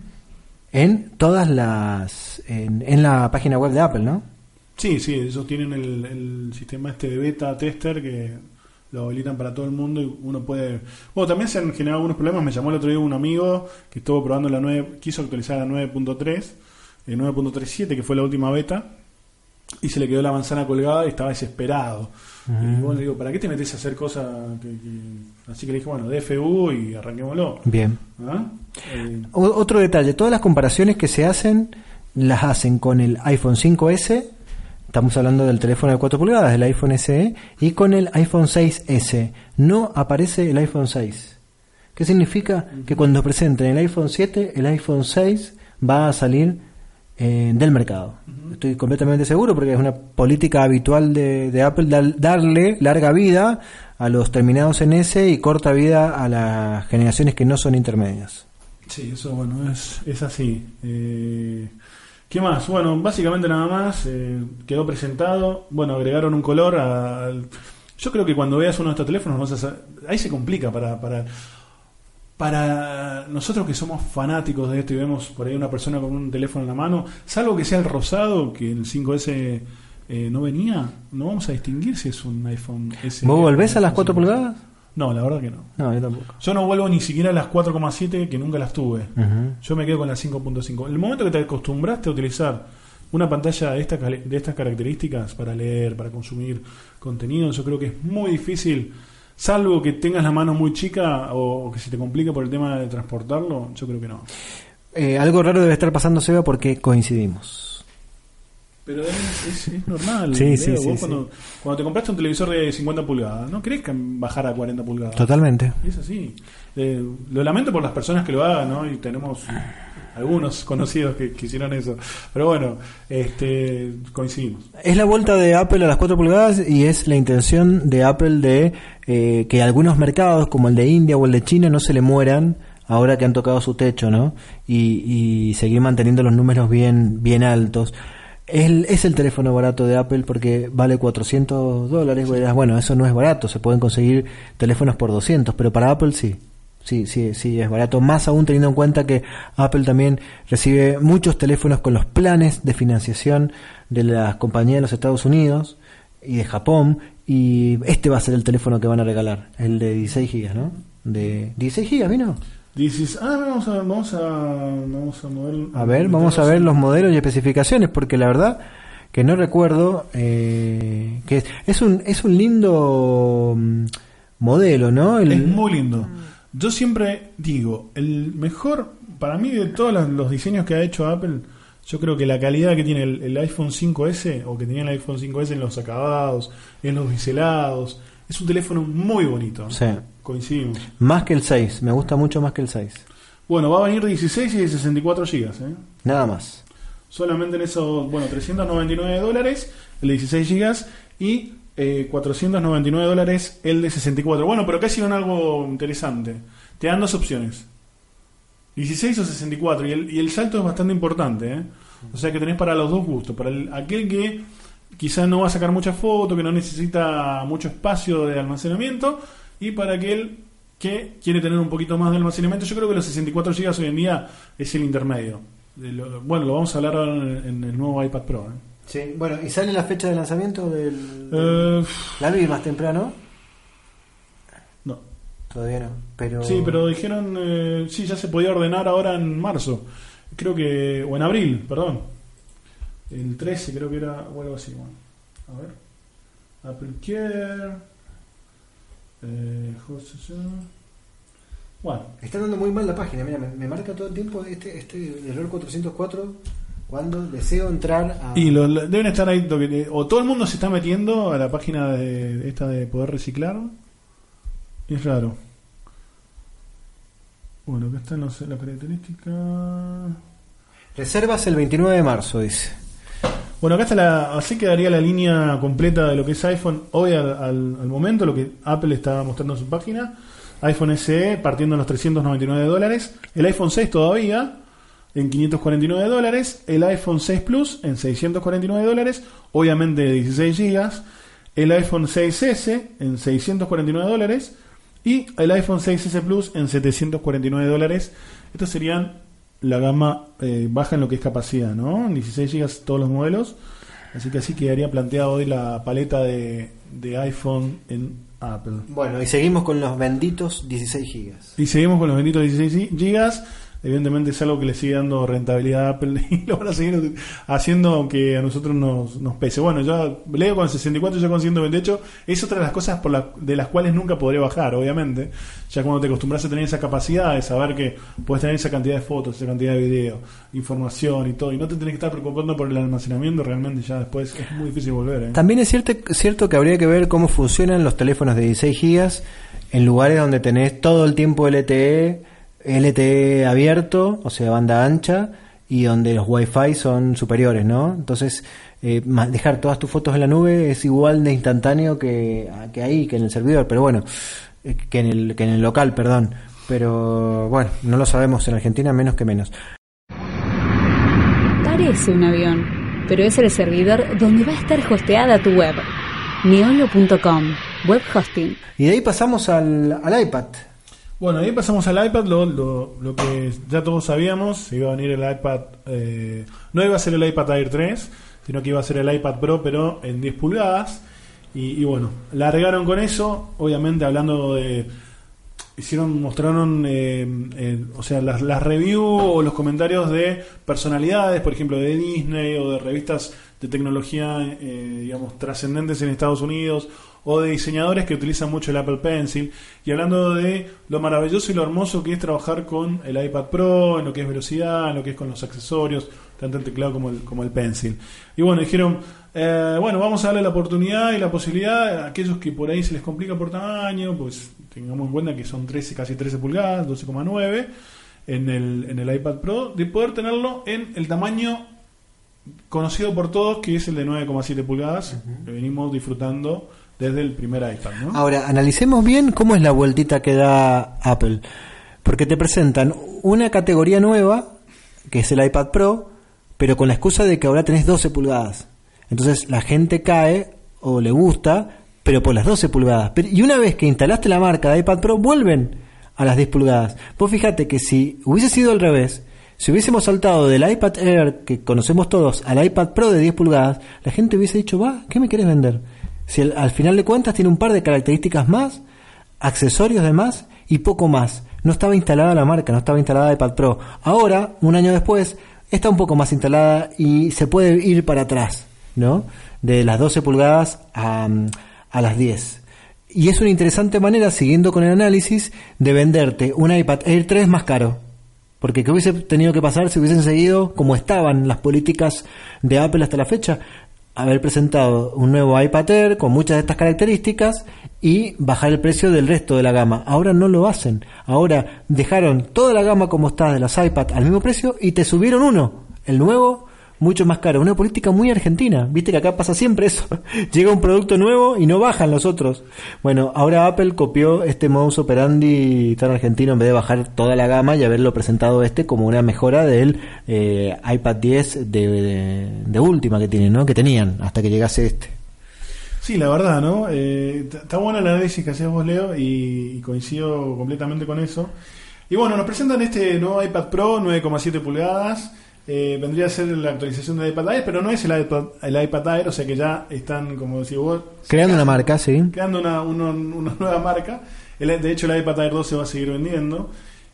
en todas las, en, en la página web de Apple, ¿no?
Sí, sí, ellos tienen el, el sistema este de beta tester que lo habilitan para todo el mundo y uno puede... Bueno, también se han generado algunos problemas. Me llamó el otro día un amigo que estuvo probando la nueve, quiso actualizar la nueve punto tres, el nueve punto treinta y siete, que fue la última beta, y se le quedó la manzana colgada y estaba desesperado. Uh-huh. Y bueno, le digo, ¿para qué te metes a hacer cosas? Que, que... Así que le dije, bueno, D F U y arranquémoslo.
Bien.
¿Ah? Eh...
Otro detalle, todas las comparaciones que se hacen, las hacen con el iPhone cinco ese... Estamos hablando del teléfono de cuatro pulgadas, del iPhone S E, y con el iPhone seis ese. No aparece el iPhone seis. ¿Qué significa? Que cuando presenten el iPhone siete, el iPhone seis va a salir eh, del mercado. Uh-huh. Estoy completamente seguro porque es una política habitual de, de Apple dar, darle larga vida a los terminados en S y corta vida a las generaciones que no son intermedias.
Sí, eso bueno, es, es así. Eh... ¿Qué más? Bueno, básicamente nada más. Eh, quedó presentado. Bueno, agregaron un color al... Yo creo que cuando veas uno de estos teléfonos vas a saber... Ahí se complica para, para para nosotros que somos fanáticos de esto y vemos por ahí una persona con un teléfono en la mano, salvo que sea el rosado, que el cinco ese eh, no venía, no vamos a distinguir si es un iPhone S E.
¿Vos volvés a las cuatro pulgadas?
No, la verdad que no.
No, yo tampoco.
Yo no vuelvo ni siquiera a las cuatro coma siete, que nunca las tuve.
Uh-huh.
Yo me quedo con las cinco punto cinco. El momento que te acostumbraste a utilizar una pantalla de, esta, de estas características para leer, para consumir contenido, yo creo que es muy difícil, salvo que tengas la mano muy chica o, o que se te complique por el tema de transportarlo, yo creo que no.
Eh, algo raro debe estar pasando, Seba, porque coincidimos.
Pero es, es, es normal.
Sí,
Leo,
sí,
vos
sí,
cuando,
sí.
cuando te compraste un televisor de cincuenta pulgadas, no querés bajar a cuarenta pulgadas.
Totalmente.
Es así. Eh, lo lamento por las personas que lo hagan, ¿no? Y tenemos algunos conocidos que, que hicieron eso. Pero bueno, este coincidimos.
Es la vuelta de Apple a las cuatro pulgadas y es la intención de Apple de eh, que algunos mercados, como el de India o el de China, no se le mueran ahora que han tocado su techo, ¿no? Y, y seguir manteniendo los números bien, bien altos. El, es el teléfono barato de Apple porque vale cuatrocientos dólares. Sí. Bueno, eso no es barato, se pueden conseguir teléfonos por doscientos, pero para Apple sí. Sí, sí, sí, es barato, más aún teniendo en cuenta que Apple también recibe muchos teléfonos con los planes de financiación de las compañías de los Estados Unidos y de Japón, y este va a ser el teléfono que van a regalar, el de dieciséis gigas, ¿no? De dieciséis gigas, ¿vino?
Dices, ah, vamos a vamos a vamos a mover,
a ver, vamos a ver los modelos y especificaciones, porque la verdad que no recuerdo eh, que es, es un es un lindo modelo, ¿no? El,
es muy lindo. Yo siempre digo, el mejor, para mí, de todos los, los diseños que ha hecho Apple, yo creo que la calidad que tiene el, el iPhone cinco ese, o que tenía el iPhone cinco ese en los acabados, en los biselados, es un teléfono muy bonito.
Sí.
Coincidimos.
Más que el seis, me gusta mucho más que el seis.
Bueno, va a venir dieciséis y de sesenta y cuatro gigas, ¿eh?
Nada más.
Solamente en esos, bueno, trescientos noventa y nueve dólares el de dieciséis gigas y eh, cuatrocientos noventa y nueve dólares el de sesenta y cuatro. Bueno, pero acá hicieron algo interesante. Te dan dos opciones, dieciséis o sesenta y cuatro, y el, y el salto es bastante importante, ¿eh? O sea que tenés para los dos gustos. Para el, aquel que quizás no va a sacar muchas fotos, que no necesita mucho espacio de almacenamiento, y para aquel que quiere tener un poquito más de almacenamiento. Yo creo que los sesenta y cuatro gigas hoy en día es el intermedio. Lo, bueno, lo vamos a hablar ahora en, en el nuevo iPad Pro, ¿eh?
Sí, bueno, ¿y sale la fecha de lanzamiento del,
Uh,
del la vi más temprano?
no.
Todavía no, pero
Sí, pero dijeron, eh, sí, ya se podía ordenar ahora en marzo. Creo que, o en abril, perdón. El trece creo que era, o algo así. Bueno, a ver. Apple Care. Eh, bueno.
Está dando muy mal la página, mira, me, me marca todo el tiempo este este error cuatrocientos cuatro cuando deseo entrar a...
Y lo, lo- deben estar ahí, toque- o todo el mundo se está metiendo a la página de esta de poder reciclar. Es raro. Bueno, acá están los, las características.
Reservas el veintinueve de marzo, dice.
Bueno, acá está la, así quedaría la línea completa de lo que es iPhone hoy al, al, al momento, lo que Apple está mostrando en su página. iPhone S E partiendo en los trescientos noventa y nueve dólares, el iPhone seis todavía en quinientos cuarenta y nueve dólares, el iPhone seis Plus en seiscientos cuarenta y nueve dólares, obviamente de dieciséis gigas, el iPhone seis ese en seiscientos cuarenta y nueve dólares y el iPhone seis ese Plus en setecientos cuarenta y nueve dólares. Estos serían la gama eh, baja en lo que es capacidad, ¿no? dieciséis gigas todos los modelos, así que así quedaría planteada hoy la paleta de, de iPhone en Apple.
Bueno, y seguimos con los benditos dieciséis gigas.
Y seguimos con los benditos dieciséis gigas. Evidentemente es algo que le sigue dando rentabilidad a Apple y lo van a seguir haciendo aunque a nosotros nos, nos pese. Bueno, yo leo con sesenta y cuatro, yo con ciento veintiocho. Es otra de las cosas por la, de las cuales nunca podré bajar, obviamente. Ya cuando te acostumbras a tener esa capacidad de saber que puedes tener esa cantidad de fotos, esa cantidad de video, información y todo, y no te tenés que estar preocupando por el almacenamiento, realmente ya después es muy difícil volver, ¿eh?
También es cierto, cierto que habría que ver cómo funcionan los teléfonos de dieciséis gigas en lugares donde tenés todo el tiempo L T E, L T E abierto, o sea, banda ancha, y donde los Wi-Fi son superiores, ¿no? Entonces, eh, dejar todas tus fotos en la nube es igual de instantáneo que, que ahí, que en el servidor, pero bueno, eh, que en el, que en el local, perdón. Pero bueno, no lo sabemos en Argentina, menos que menos.
Parece un avión, pero es el servidor donde va a estar hosteada tu web. Neolo punto com, web hosting.
Y de ahí pasamos al, al iPad.
Bueno, ahí pasamos al iPad, lo, lo, lo que ya todos sabíamos, iba a venir el iPad, eh, no iba a ser el iPad Air tres, sino que iba a ser el iPad Pro, pero en diez pulgadas, y, y bueno, largaron con eso, obviamente hablando de, hicieron, mostraron, eh, eh, o sea, las, las reviews o los comentarios de personalidades, por ejemplo, de Disney o de revistas de tecnología, eh, digamos, trascendentes en Estados Unidos, o de diseñadores que utilizan mucho el Apple Pencil, y hablando de lo maravilloso y lo hermoso que es trabajar con el iPad Pro, en lo que es velocidad, en lo que es con los accesorios, tanto el teclado como el, como el Pencil. Y bueno, dijeron, eh, bueno, vamos a darle la oportunidad y la posibilidad a aquellos que por ahí se les complica por tamaño, pues tengamos en cuenta que son trece, casi trece pulgadas, doce coma nueve en el, en el iPad Pro, de poder tenerlo en el tamaño conocido por todos, que es el de nueve coma siete pulgadas, uh-huh, que venimos disfrutando desde el primer iPad, ¿no?
Ahora, analicemos bien cómo es la vueltita que da Apple, porque te presentan una categoría nueva, que es el iPad Pro, pero con la excusa de que ahora tenés doce pulgadas. Entonces la gente cae o le gusta, pero por las doce pulgadas. Pero, y una vez que instalaste la marca de iPad Pro, vuelven a las diez pulgadas. Vos fíjate que si hubiese sido al revés, si hubiésemos saltado del iPad Air, que conocemos todos, al iPad Pro de diez pulgadas, la gente hubiese dicho, va, ¿qué me querés vender? Si al, al final de cuentas tiene un par de características más, accesorios de más y poco más. No estaba instalada la marca, no estaba instalada iPad Pro. Ahora, un año después, está un poco más instalada y se puede ir para atrás, ¿no? De las doce pulgadas a, a las diez. Y es una interesante manera, siguiendo con el análisis, de venderte un iPad Air tres más caro. Porque ¿qué hubiese tenido que pasar si hubiesen seguido como estaban las políticas de Apple hasta la fecha? Haber presentado un nuevo iPad Air con muchas de estas características y bajar el precio del resto de la gama. Ahora no lo hacen. Ahora dejaron toda la gama como está de las iPad al mismo precio y te subieron uno, el nuevo, mucho más caro. Una política muy argentina. Viste que acá pasa siempre eso. Llega un producto nuevo y no bajan los otros. Bueno, ahora Apple copió este modus operandi tan argentino en vez de bajar toda la gama y haberlo presentado este como una mejora del eh, iPad diez de, de, de última que tienen, ¿no? Que tenían hasta que llegase este.
Sí, la verdad, ¿no? Eh, está bueno el análisis que hacías vos, Leo, y, y coincido completamente con eso. Y bueno, nos presentan este nuevo iPad Pro, nueve coma siete pulgadas. Eh, vendría a ser la actualización del iPad Air, pero no es el iPad, el iPad Air, o sea que ya están, como decís vos,
creando una marca, sí.
Creando una, una, una nueva marca. El, de hecho, el iPad Air dos se va a seguir vendiendo.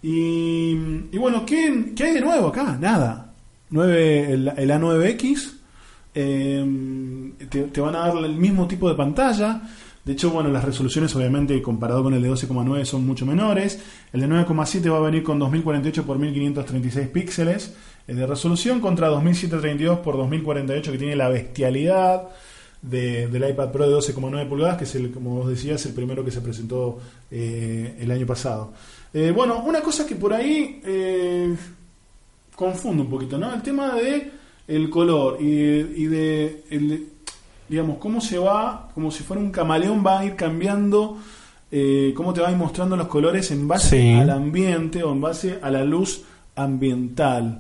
Y, y bueno, ¿qué, ¿qué hay de nuevo acá? Nada. nueve, el, el A nueve X. Eh, te, te van a dar el mismo tipo de pantalla. De hecho, bueno, las resoluciones obviamente comparado con el de doce coma nueve son mucho menores. El de nueve coma siete va a venir con dos mil cuarenta y ocho por mil quinientos treinta y seis píxeles de resolución contra dos mil setecientos treinta y dos por dos mil cuarenta y ocho, que tiene la bestialidad de, del iPad Pro de doce coma nueve pulgadas, que es el, como vos decías, el primero que se presentó eh, el año pasado. Eh, bueno, una cosa que por ahí eh, confunde un poquito, ¿no? El tema de el color y, y de el, digamos, cómo se va, como si fuera un camaleón, va a ir cambiando, eh, cómo te va a ir mostrando los colores en base sí. al ambiente o en base a la luz ambiental.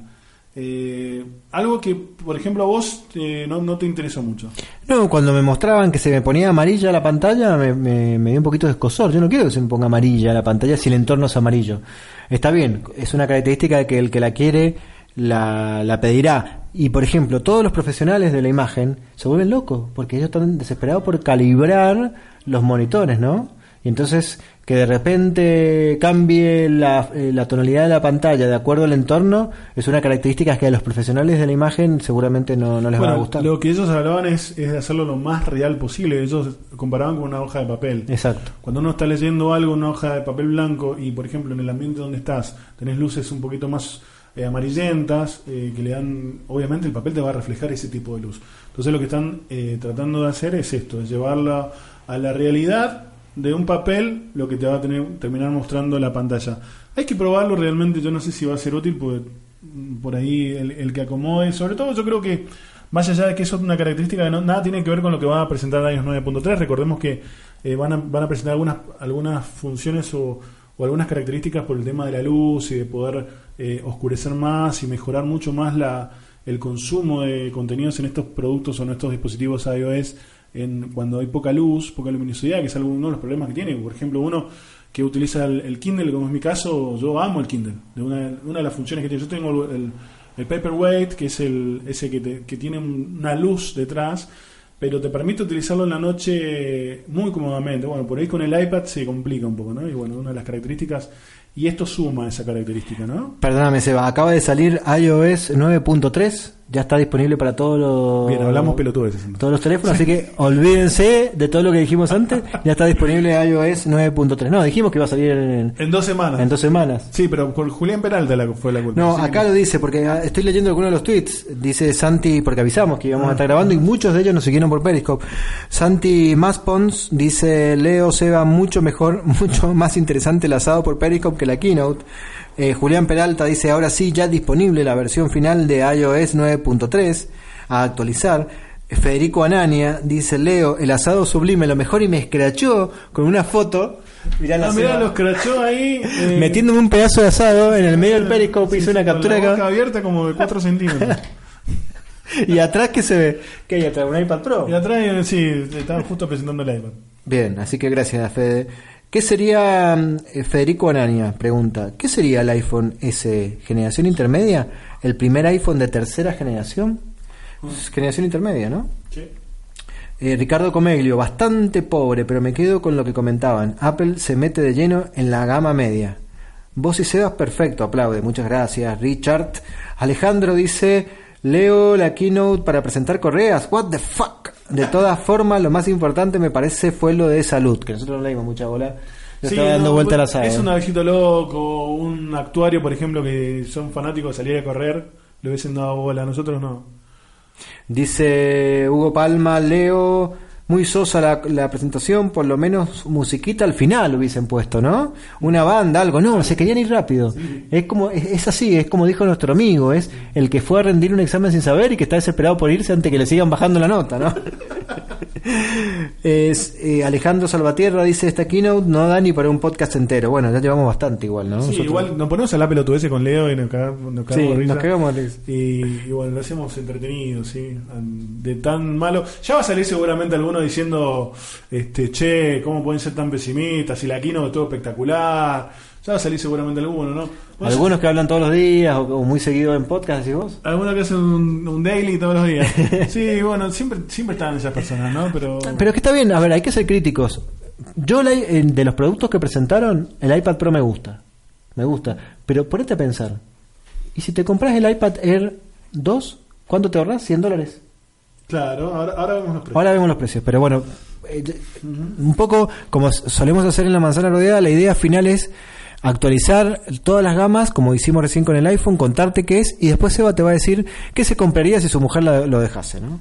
Eh, algo que, por ejemplo, a vos eh, no, no te interesó mucho.
No, cuando me mostraban que se me ponía amarilla la pantalla, me, me, me dio un poquito de escozor. Yo no quiero que se me ponga amarilla la pantalla si el entorno es amarillo. Está bien, es una característica de que el que la quiere la, la pedirá. Y, por ejemplo, todos los profesionales de la imagen se vuelven locos porque ellos están desesperados por calibrar los monitores, ¿no? Y entonces que de repente cambie la, eh, la tonalidad de la pantalla de acuerdo al entorno es una característica que a los profesionales de la imagen seguramente no, no les
bueno,
va a gustar.
Lo que ellos hablaban es, es de hacerlo lo más real posible. Ellos comparaban con una hoja de papel.
Exacto. Cuando
uno está leyendo algo en una hoja de papel blanco y, por ejemplo, en el ambiente donde estás tenés luces un poquito más eh, amarillentas, eh, que le dan, obviamente el papel te va a reflejar ese tipo de luz. Entonces lo que están eh, tratando de hacer es esto, es llevarla a la realidad de un papel, lo que te va a tener, terminar mostrando la pantalla. Hay que probarlo realmente, yo no sé si va a ser útil, porque por ahí el, el que acomode, sobre todo yo creo que más allá de que eso es una característica que no, nada tiene que ver con lo que va a presentar iOS nueve punto tres, recordemos que eh, van, a, van a presentar algunas, algunas funciones o, o algunas características por el tema de la luz y de poder eh, oscurecer más y mejorar mucho más la, el consumo de contenidos en estos productos o en estos dispositivos iOS en, cuando hay poca luz, poca luminosidad, que es uno de los problemas que tiene. Por ejemplo, uno que utiliza el, el Kindle, como es mi caso, yo amo el Kindle. De una, una de las funciones que tiene, yo tengo el, el, el Paperweight, que es el ese que, te, que tiene una luz detrás, pero te permite utilizarlo en la noche muy cómodamente. Bueno, por ahí con el iPad se complica un poco, ¿no? Y bueno, una de las características, y esto suma esa característica, ¿no?
Perdóname, Seba, acaba de salir iOS nueve punto tres, ya está disponible para todos los...
Bien, hablamos pelotudes.
Todos los teléfonos, así que olvídense de todo lo que dijimos antes, ya está disponible iOS nueve punto tres. No, dijimos que iba a salir en...
En dos semanas.
En dos semanas.
Sí, pero por Julián Peralta la, fue la culpa.
No,
así
acá
que...
lo dice, porque estoy leyendo algunos de los tweets, dice Santi, porque avisamos que íbamos ah, a estar grabando y muchos de ellos nos siguieron por Periscope. Santi Maspons dice, Leo, Seba, mucho mejor, mucho más interesante el asado por Periscope que la Keynote. Eh, Julián Peralta dice, ahora sí, ya disponible la versión final de iOS nueve punto tres a actualizar. Federico Anania dice, Leo, el asado sublime, lo mejor, y me escrachó con una foto. Mirá, la
ah, mirá, lo escrachó ahí.
Eh, metiéndome un pedazo de asado en el medio del Periscope, sí, hizo una captura
con la boca
acá
abierta como de cuatro centímetros.
Y atrás, ¿qué se ve? ¿Qué hay atrás? ¿Un iPad Pro?
Y atrás, sí, estaban justo presentando el iPad.
Bien, así que gracias, Fede. ¿Qué sería, eh, Federico Anania pregunta, ¿qué sería el iPhone S? ¿Generación intermedia? ¿El primer iPhone de tercera generación? Es generación intermedia, ¿no?
Sí.
Eh, Ricardo Comeglio, bastante pobre, pero me quedo con lo que comentaban. Apple se mete de lleno en la gama media. Vos y Sebas, perfecto, aplaude, muchas gracias. Richard. Alejandro dice, leo la keynote para presentar correas. What the fuck. De todas formas, lo más importante me parece fue lo de salud, que nosotros no le dimos mucha bola. Yo
Sí,
estaba dando
no,
vuelta a la sala.
Es un abejito loco, un actuario, por ejemplo, que son fanáticos de salir a correr, le hubiesen dado bola, nosotros no.
Dice Hugo Palma, Leo, muy sosa la, la presentación, por lo menos musiquita al final hubiesen puesto, ¿no? Una banda, algo, no, se querían ir rápido. Sí. Es como, es, es así, es como dijo nuestro amigo, es el que fue a rendir un examen sin saber y que está desesperado por irse antes que le sigan bajando la nota, ¿no? es, eh, Alejandro Salvatierra dice, esta keynote no da ni para un podcast entero. Bueno, ya llevamos bastante igual, ¿no?
Sí,
Nosotros...
igual nos ponemos a la pelotudez con Leo y nos cagamos, nos cagamos
sí,
de risa.
nos cagamos de risa.
Y, y bueno, lo hacemos entretenido, ¿sí? De tan malo. Ya va a salir seguramente alguno diciendo, este, che, ¿cómo pueden ser tan pesimistas? Si la keynote es todo espectacular. Ya va a salir seguramente alguno, ¿no? ¿Vos
algunos que hablan todos los días o, o muy seguido en podcast, ¿decís vos?
Algunos que hacen un, un daily todos los días. Sí, bueno, siempre siempre están esas personas, ¿no? Pero
pero que está bien, a ver, hay que ser críticos. Yo la, de los productos que presentaron, el iPad Pro me gusta. Me gusta. Pero ponete a pensar. ¿Y si te compras el iPad Air dos, cuánto te ahorras? cien dólares.
Claro, ahora, ahora vemos los precios.
Ahora vemos los precios, pero bueno, eh, un poco como solemos hacer en la manzana rodeada, la idea final es actualizar todas las gamas, como hicimos recién con el iPhone, contarte qué es, y después Seba te va a decir qué se compraría si su mujer la, lo dejase, ¿no?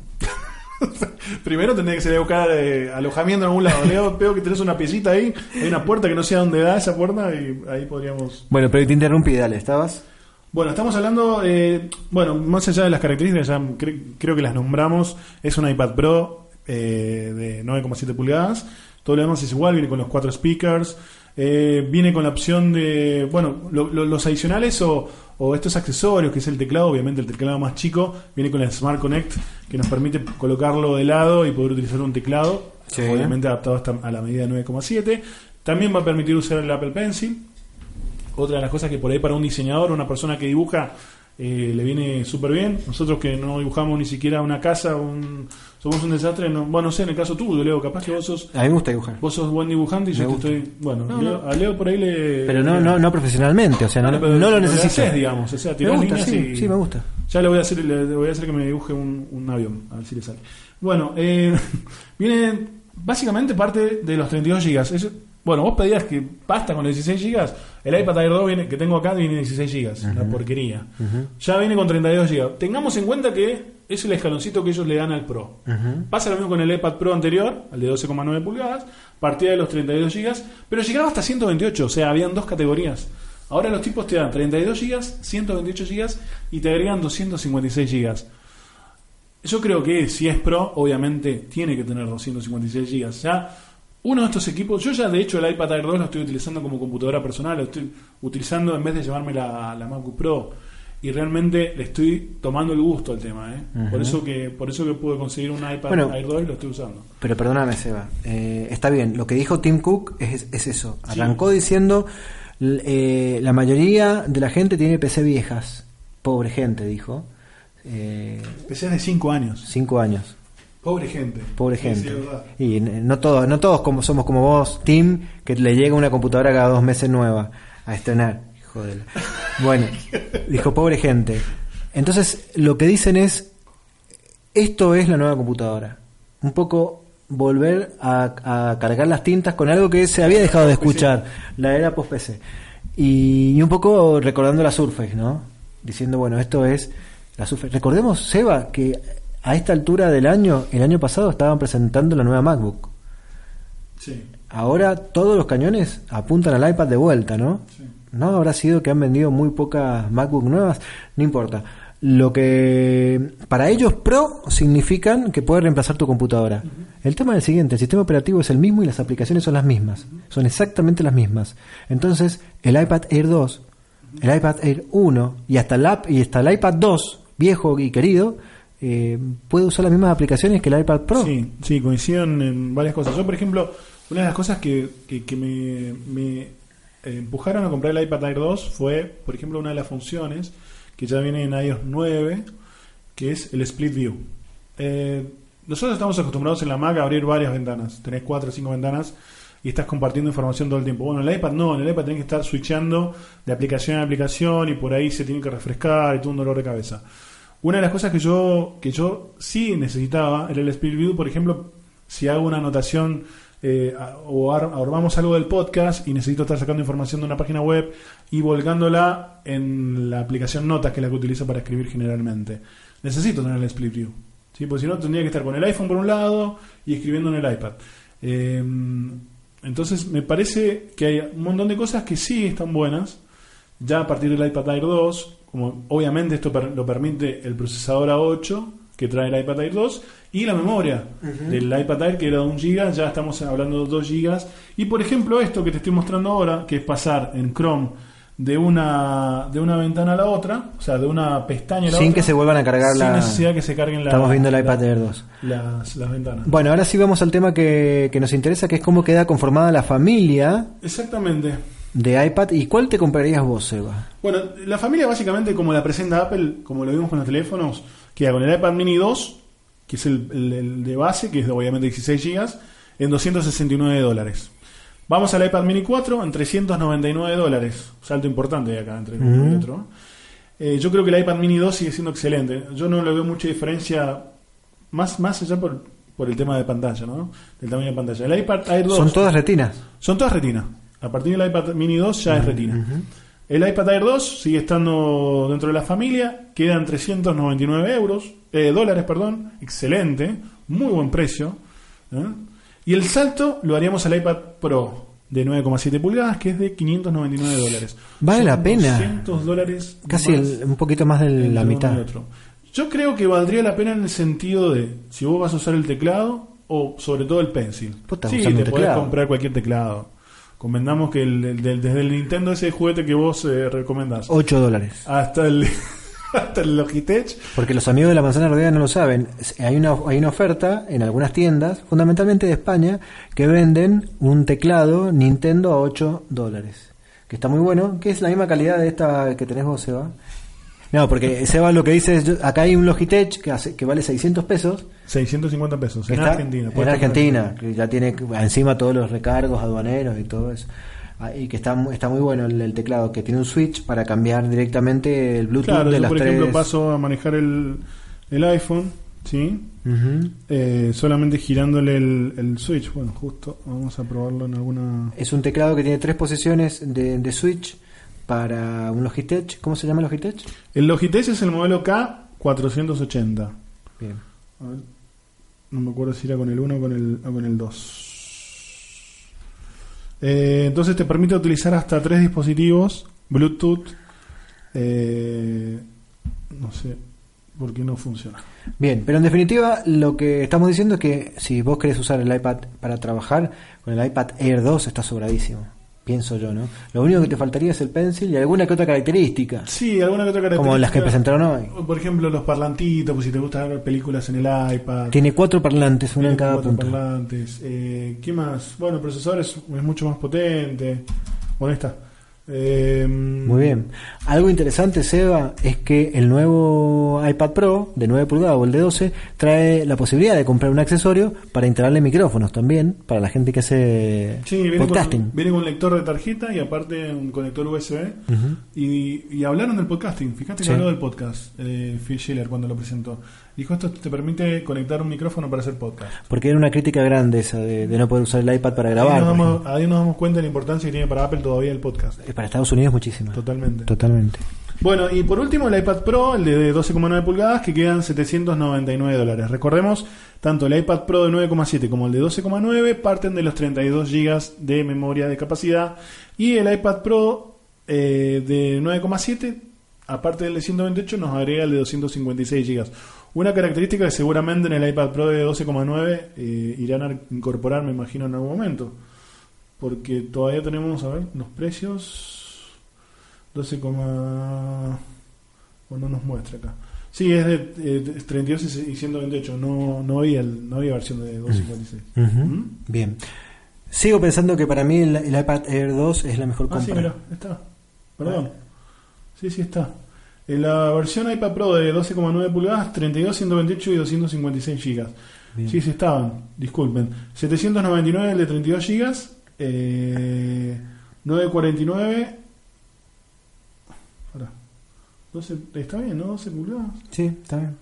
Primero tendría que salir a buscar eh, alojamiento en algún lado. Leo, veo que tenés una piecita ahí, hay una puerta que no sé a dónde da esa puerta, y ahí podríamos...
Bueno, pero te interrumpí, dale, ¿estabas?
Bueno, estamos hablando, eh, bueno, más allá de las características, ya cre- creo que las nombramos. Es un iPad Pro eh, de nueve coma siete pulgadas. Todo lo demás es igual, viene con los cuatro speakers. Eh, viene con la opción de, bueno, lo, lo, los adicionales o, o estos accesorios, que es el teclado, obviamente el teclado más chico, viene con el Smart Connect, que nos permite colocarlo de lado y poder utilizar un teclado, sí, obviamente adaptado hasta a la medida de nueve coma siete. También va a permitir usar el Apple Pencil. Otra de las cosas que por ahí para un diseñador, una persona que dibuja, eh, le viene súper bien. Nosotros que no dibujamos ni siquiera una casa, un, somos un desastre. No, bueno, no sé, en el caso tuyo, Leo, capaz que vos sos...
A mí me gusta dibujar.
Vos sos buen dibujante y me yo gusta. Te estoy... Bueno, no, Leo, no. A Leo por ahí le...
Pero no, no, no profesionalmente, o sea, no, no,
no,
no lo necesitas.
Haces, digamos, o sea, tirás líneas
sí,
y...
sí, me gusta.
Ya le voy a hacer, le voy a hacer que me dibuje un, un avión, a ver si le sale. Bueno, eh, viene básicamente parte de los treinta y dos gigas. Eso, bueno, vos pedías que basta con los dieciséis gigas. El iPad Air dos viene, que tengo acá viene dieciséis gigas, uh-huh. La porquería. Uh-huh. Ya viene con treinta y dos gigas. Tengamos en cuenta que es el escaloncito que ellos le dan al Pro. Uh-huh. Pasa lo mismo con el iPad Pro anterior, al de doce coma nueve pulgadas, partía de los treinta y dos gigas, pero llegaba hasta ciento veintiocho, o sea, habían dos categorías. Ahora los tipos te dan treinta y dos gigas, ciento veintiocho gigas y te agregan doscientos cincuenta y seis gigas. Yo creo que si es Pro, obviamente tiene que tener doscientos cincuenta y seis gigas. O sea, uno de estos equipos, yo ya de hecho el iPad Air dos lo estoy utilizando como computadora personal, lo estoy utilizando en vez de llevarme la, la MacBook Pro, y realmente le estoy tomando el gusto al tema, ¿eh? Uh-huh. por eso que por eso que pude conseguir un iPad bueno, Air dos y lo estoy usando.
Pero perdóname, Seba, eh, está bien, lo que dijo Tim Cook es, es eso, arrancó sí. diciendo eh, la mayoría de la gente tiene P C viejas, pobre gente, dijo. Eh,
P C de cinco años.
cinco años.
Pobre gente.
Pobre gente. Sí, y no todos, no todos como somos como vos, Tim, que le llega una computadora cada dos meses nueva a estrenar. Hijo de la... Bueno, dijo pobre gente. Entonces, lo que dicen es, esto es la nueva computadora. Un poco volver a, a cargar las tintas con algo que se había dejado de escuchar, la era post-P C. Y, y un poco recordando la Surface, ¿no? Diciendo, bueno, esto es la Surface. Recordemos, Seba, que a esta altura del año, el año pasado estaban presentando la nueva MacBook.
Sí.
Ahora todos los cañones apuntan al iPad de vuelta, ¿no?
Sí.
¿No habrá sido que han vendido muy pocas MacBook nuevas? No importa. Lo que para ellos Pro significan que puede reemplazar tu computadora. Uh-huh. El tema es el siguiente, el sistema operativo es el mismo y las aplicaciones son las mismas. Uh-huh. Son exactamente las mismas. Entonces, el iPad Air dos, uh-huh. el iPad Air uno y hasta el, y hasta el iPad dos, viejo y querido, eh, puede usar las mismas aplicaciones que el iPad Pro.
Sí, sí, coinciden en varias cosas. Yo, por ejemplo, Una de las cosas que, que, que me, me eh, empujaron a comprar el iPad Air dos fue, por ejemplo, una de las funciones que ya viene en iOS nueve, que es el Split View. Eh, nosotros estamos acostumbrados en la Mac a abrir varias ventanas. Tenés cuatro o cinco ventanas y estás compartiendo información todo el tiempo. Bueno, en el iPad no, en el iPad tenés que estar switchando de aplicación a aplicación y por ahí se tiene que refrescar y todo un dolor de cabeza. Una de las cosas que yo que yo sí necesitaba era el Split View, por ejemplo, si hago una anotación eh, o armamos algo del podcast y necesito estar sacando información de una página web y volcándola en la aplicación Notas, que es la que utilizo para escribir generalmente. Necesito tener el Split View, ¿sí? Porque si no tendría que estar con el iPhone por un lado y escribiendo en el iPad. Eh, entonces me parece que hay un montón de cosas que sí están buenas ya a partir del iPad Air dos, como obviamente esto per- lo permite el procesador A ocho que trae el iPad Air dos y la memoria uh-huh. del iPad Air, que era de un giga, ya estamos hablando de dos gigas. Y por ejemplo esto que te estoy mostrando ahora, que es pasar en Chrome de una de una ventana a la otra, o sea, de una pestaña a la
sin
otra,
que se vuelvan a cargar
sin
la...
necesidad que se carguen la,
estamos viendo el iPad
la,
Air dos.
Las, las ventanas.
Bueno, ahora sí vamos al tema que, que nos interesa, que es cómo queda conformada la familia.
Exactamente.
De iPad. ¿Y cuál te comprarías vos, Seba?
Bueno, la familia básicamente como la presenta Apple, como lo vimos con los teléfonos, queda con el iPad Mini dos, que es el, el, el de base, que es de obviamente dieciséis gigas, en doscientos sesenta y nueve dólares. Vamos al iPad Mini cuatro en trescientos noventa y nueve dólares. Salto importante de acá entre uno mm. y otro. Eh, yo creo que el iPad Mini dos sigue siendo excelente. Yo no le veo mucha diferencia, más, más allá por, por el tema de pantalla, ¿no? Del tamaño de pantalla. El iPad Air dos...
¿Son todas retinas?
Son todas retinas. A partir del iPad Mini dos ya uh-huh. es retina. Uh-huh. El iPad Air dos sigue estando dentro de la familia. Quedan trescientos noventa y nueve euros, eh, dólares, perdón. Excelente. Muy buen precio. ¿eh? Y el salto lo haríamos al iPad Pro de nueve coma siete pulgadas, que es de quinientos noventa y nueve dólares.
Vale
Son
la pena.
doscientos dólares.
Casi el, un poquito más de la mitad.
Yo creo que valdría la pena en el sentido de si vos vas a usar el teclado o sobre todo el Pencil.
Puta,
sí, te podés comprar cualquier teclado. Convengamos que el, el, el, desde el Nintendo, ese juguete que vos eh, recomendás,
ocho dólares.
Hasta el, hasta el Logitech.
Porque los amigos de la manzana rodeada no lo saben. Hay una, hay una oferta en algunas tiendas, fundamentalmente de España, que venden un teclado Nintendo a ocho dólares. Que está muy bueno, que es la misma calidad de esta que tenés vos, Seba. No, porque Seba lo que dice es, yo, acá hay un Logitech que, hace, que vale seiscientos pesos.
seiscientos cincuenta pesos, en Argentina.
En Argentina, que ya tiene encima todos los recargos aduaneros y todo eso. Y que está, está muy bueno el, el teclado, que tiene un switch para cambiar directamente el Bluetooth
claro,
de
yo
las
por
tres.
ejemplo paso a manejar el, el iPhone, ¿sí? Uh-huh. Eh, solamente girándole el, el switch. Bueno, justo vamos a probarlo en alguna...
Es un teclado que tiene tres posiciones de, de switch para un Logitech. ¿Cómo se llama el Logitech?
El Logitech es el modelo K cuatrocientos ochenta.
Bien.
A ver, no me acuerdo si era con el uno o con el, o con el dos. Eh, entonces te permite utilizar hasta tres dispositivos Bluetooth. Eh, no sé por qué no funciona.
Bien, pero en definitiva lo que estamos diciendo es que si vos querés usar el iPad para trabajar, con el iPad Air dos está sobradísimo. Pienso yo, ¿no? Lo único que te faltaría es el Pencil y alguna que otra característica.
Sí, alguna que otra característica.
Como las que presentaron hoy.
Por ejemplo, los parlantitos, pues si te gusta ver películas en el iPad.
Tiene cuatro parlantes, uno en cada
cuatro
punto.
parlantes. Eh, ¿Qué más? Bueno, el procesador es, es mucho más potente. Bueno, ahí está. Eh,
Muy bien. Algo interesante, Seba, es que el nuevo iPad Pro de nueve pulgadas o el de doce trae la posibilidad de comprar un accesorio para instalarle micrófonos también para la gente que hace
sí, viene
podcasting.
Con, viene con un lector de tarjeta y aparte un conector U S B. Uh-huh. y, y hablaron del podcasting. Fíjate que sí. Habló del podcast eh, Phil Schiller cuando lo presentó. Dijo, esto te permite conectar un micrófono para hacer podcast.
Porque era una crítica grande esa de, de no poder usar el iPad para grabar.
Ahí nos, damos, ahí nos damos cuenta de la importancia que tiene para Apple todavía el podcast.
Para Estados Unidos muchísimo.
Totalmente.
Totalmente.
Bueno, y por último el iPad Pro, el de doce coma nueve pulgadas, que quedan setecientos noventa y nueve dólares. Recordemos, tanto el iPad Pro de nueve coma siete como el de doce coma nueve parten de los treinta y dos gigas de memoria de capacidad. Y el iPad Pro eh, de nueve coma siete, aparte del de ciento veintiocho, nos agrega el de doscientos cincuenta y seis gigas. Una característica que seguramente en el iPad Pro de doce coma nueve eh, irán a incorporar, me imagino, en algún momento. Porque todavía tenemos, a ver, los precios... doce, o no nos muestra acá. Sí, es de eh, treinta y dos y ciento veintiocho. No, no, había el, no había versión de doscientos cincuenta y seis.
Uh-huh. ¿Mm? Bien. Sigo pensando que para mí el, el iPad Air dos es la mejor compra.
Ah, sí, mira, está. Perdón. Sí, sí está. En la versión iPad Pro de doce coma nueve pulgadas, treinta y dos, ciento veintiocho y doscientos cincuenta y seis gigas. Bien. Sí, sí estaban. Disculpen. setecientos noventa y nueve el de treinta y dos gigas. Eh, novecientos cuarenta y nueve. Ahora. doce, está bien, ¿no? doce pulgadas.
Sí, está bien.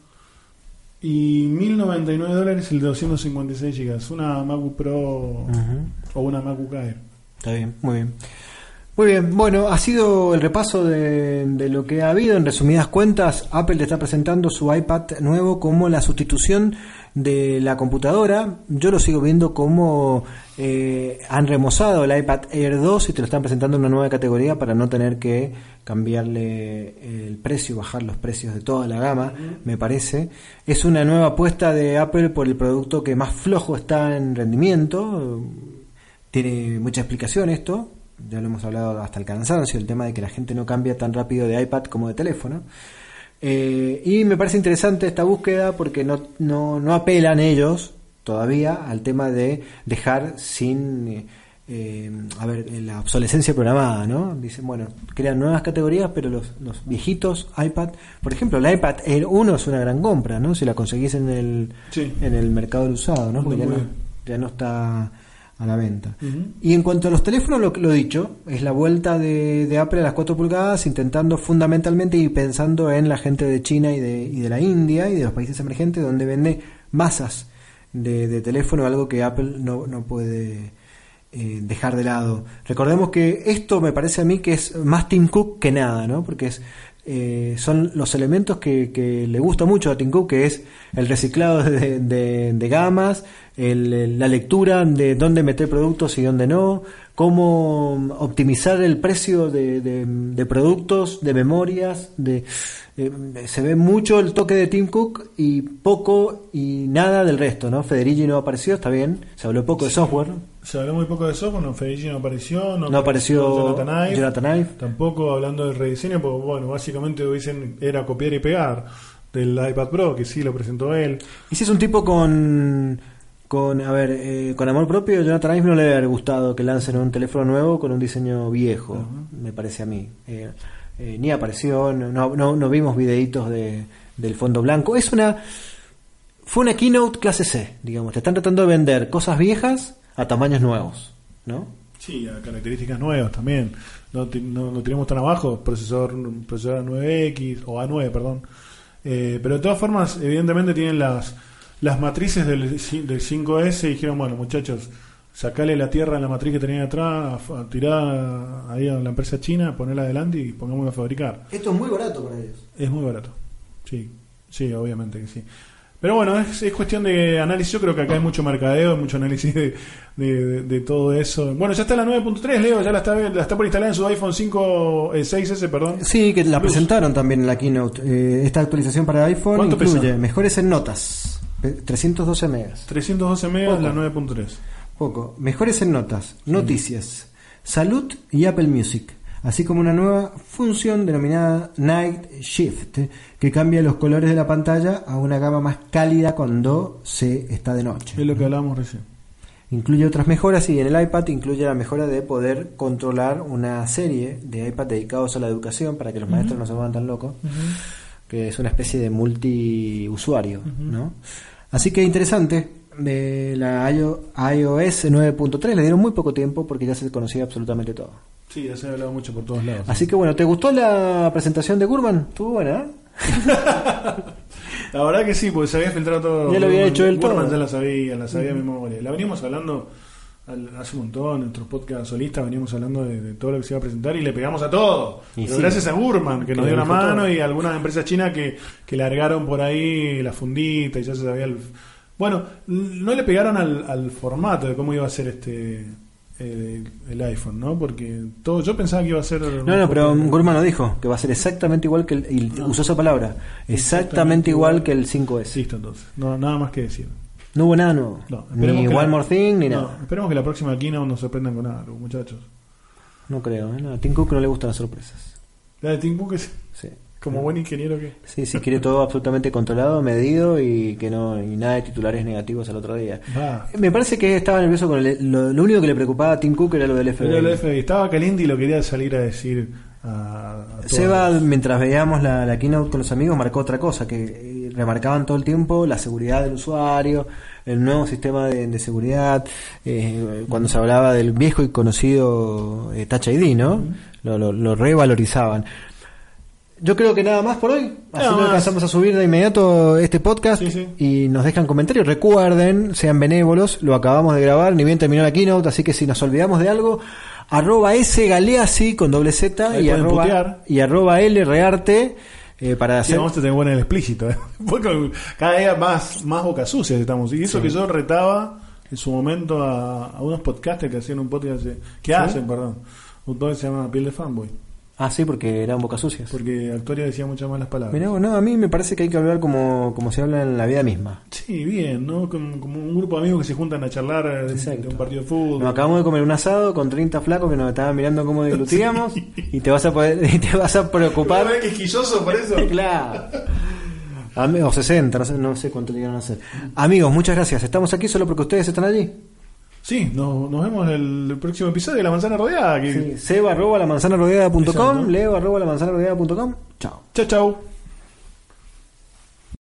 Y mil noventa y nueve dólares el de doscientos cincuenta y seis gigas. Una MacBook Pro uh-huh. o una MacBook Air.
Está bien, muy bien. Muy bien, bueno, ha sido el repaso de, de lo que ha habido. En resumidas cuentas, Apple está presentando su iPad nuevo como la sustitución de la computadora. Yo lo sigo viendo como eh, han remozado el iPad Air dos y te lo están presentando en una nueva categoría para no tener que cambiarle el precio, bajar los precios de toda la gama, me parece. Es una nueva apuesta de Apple por el producto que más flojo está en rendimiento. Tiene mucha explicación esto. Ya lo hemos hablado hasta el cansancio, el tema de que la gente no cambia tan rápido de iPad como de teléfono. Eh, y me parece interesante esta búsqueda porque no, no, no apelan ellos todavía al tema de dejar sin eh, eh, a ver, la obsolescencia programada, ¿no? Dicen, bueno, crean nuevas categorías, pero los, los viejitos iPad, por ejemplo, el iPad Air uno es una gran compra, ¿no? Si la conseguís en el, sí. en el mercado del usado, ¿no? Porque ya no, ya no está a la venta. Uh-huh. Y en cuanto a los teléfonos, lo, lo dicho, es la vuelta de, de Apple a las cuatro pulgadas, intentando fundamentalmente y pensando en la gente de China y de, y de la India y de los países emergentes, donde vende masas de, de teléfono, algo que Apple no, no puede eh, dejar de lado. Recordemos que esto me parece a mí que es más Tim Cook que nada, ¿no? Porque es Eh, son los elementos que, que le gusta mucho a Tim Cook, que es el reciclado de, de, de gamas, el, la lectura de dónde meter productos y dónde no, cómo optimizar el precio de, de, de productos, de memorias, de eh, se ve mucho el toque de Tim Cook y poco y nada del resto, ¿no? Federici no apareció, está bien, se habló poco de software.
Se habló muy poco de software, no, Federici no apareció, no,
no apareció, apareció
Jonathan Ive,
Jonathan Ive,
tampoco hablando del rediseño, porque bueno, básicamente dicen era copiar y pegar del iPad Pro, que sí lo presentó él.
Y si es un tipo con con a ver, eh, con amor propio, Jonathan Ive no le debe haber gustado que lancen un teléfono nuevo con un diseño viejo, uh-huh. me parece a mí. Eh, eh, ni apareció, no, no, no vimos videitos de, del fondo blanco. Es una fue una keynote clase C, digamos. Te están tratando de vender cosas viejas a tamaños nuevos, ¿no?
Sí, a características nuevas también. No, no, no tenemos tan abajo, procesador, procesador A nueve X o A nueve, perdón. Eh, pero de todas formas, evidentemente tienen las las matrices del, del cinco ese y dijeron, bueno, muchachos, sacale la tierra en la matriz que tenían atrás, tirá ahí a la empresa china, ponela adelante y pongámosla a fabricar.
Esto es muy barato para ellos.
Es muy barato, sí, sí, obviamente que sí. Pero bueno, es, es cuestión de análisis. Yo creo que acá hay mucho mercadeo, mucho análisis de, de, de, de todo eso. Bueno, ya está la nueve punto tres, Leo, ya la está, la está por instalar en su iPhone cinco, eh, seis ese, perdón.
Sí, que la
Plus.
Presentaron también en la keynote. Eh, esta actualización para iPhone
¿Cuánto
incluye
pesa?
mejores en notas, trescientos doce megas.
trescientos doce megas,
Poco.
La nueve punto tres.
Poco. Mejores en notas, noticias, salud y Apple Music, así como una nueva función denominada Night Shift, que cambia los colores de la pantalla a una gama más cálida cuando se está de noche.
Es lo que hablábamos recién.
Incluye otras mejoras y en el iPad incluye la mejora de poder controlar una serie de iPad dedicados a la educación para que los uh-huh. maestros no se vuelvan tan locos, uh-huh. que es una especie de multiusuario, uh-huh. ¿no? Así que interesante. De la iOS nueve punto tres le dieron muy poco tiempo porque ya se conocía absolutamente todo.
Sí, ya se ha hablado mucho por todos lados.
Así que bueno, ¿te gustó la presentación de Gurman? Estuvo buena, ¿eh?
La verdad que sí, porque se había filtrado todo.
Ya lo había hecho él todo.
Gurman ya la sabía, la sabía uh-huh. mi memoria. La veníamos hablando hace un montón, en nuestros podcast solistas veníamos hablando de, de todo lo que se iba a presentar y le pegamos a todo. Y Pero sí, gracias a Gurman, que, que nos dio una mano, todo. Y a algunas empresas chinas que, que largaron por ahí la fundita y ya se sabía el... Bueno, no le pegaron al, al formato de cómo iba a ser este el, el iPhone, ¿no? Porque todo yo pensaba que iba a ser...
No, no, pero Gurman lo dijo, que va a ser exactamente igual que el... Y no. Usó esa palabra. Exactamente, exactamente igual, igual que el cinco ese.
Listo, entonces. No, nada más que decir.
No hubo nada nuevo. No, ni One la, More Thing, ni
no,
nada.
Esperemos que la próxima keynote nos sorprendan con algo, muchachos.
No creo, ¿eh? No, a Tim Cook no le gustan las sorpresas.
¿La de Tim Cook es...?
Sí.
Como buen ingeniero que...
Sí, sí, quiere todo absolutamente controlado, medido y que no y nada de titulares negativos al otro día.
Ah.
Me parece que estaba nervioso con el, lo, lo único que le preocupaba a Tim Cook era lo del F B I.
Era el F B I. Estaba caliente y lo quería salir a decir a, a
Seba,
todos.
mientras veíamos la, la keynote con los amigos, marcó otra cosa, que eh, remarcaban todo el tiempo la seguridad del usuario, el nuevo sistema de, de seguridad, eh, cuando se hablaba del viejo y conocido eh, Touch I D, ¿no? Uh-huh. Lo, lo, lo revalorizaban. Yo creo que nada más por hoy. Así
Nada
que
más.
alcanzamos a subir de inmediato este podcast
Sí, sí.
y nos dejan comentarios. Recuerden, sean benévolos, lo acabamos de grabar, ni bien terminó la keynote, así que si nos olvidamos de algo, arroba sgaleazzi con doble Z
Ahí
y
pueden
arroba,
putear.
y arroba L rearte eh, para
Sí,
hacer...
vamos a tener bueno el explícito, ¿eh? Porque cada día más, más boca sucias estamos. Y eso
Sí.
que yo retaba en su momento a, a unos podcasters que hacían un podcast, que
¿Sí?
hacen, perdón, un podcast que se llama Piel de Fanboy.
Ah, sí, porque eran bocas sucias.
Porque Actoria decía muchas malas palabras.
Mirá, no, a mí me parece que hay que hablar como, como se habla en la vida misma.
Sí, bien, ¿no? Como, como un grupo de amigos que se juntan a charlar de, de
Exacto.
un partido de fútbol.
Nos acabamos de comer un asado con treinta flacos que nos estaban mirando cómo discutíamos y te vas a poder, y te vas a preocupar.
¿Verdad que es quisquilloso por eso?
Claro. Ami- O sesenta, no sé, no sé cuánto llegaron a hacer. Amigos, muchas gracias. Estamos aquí solo porque ustedes están allí.
Sí, nos, nos vemos en el próximo episodio de La Manzana Rodeada. Que...
Sí. Seba arroba la manzana rodeada punto com,
Exacto.
Leo arroba la manzana rodeada punto com. Chao.
Chau, chau.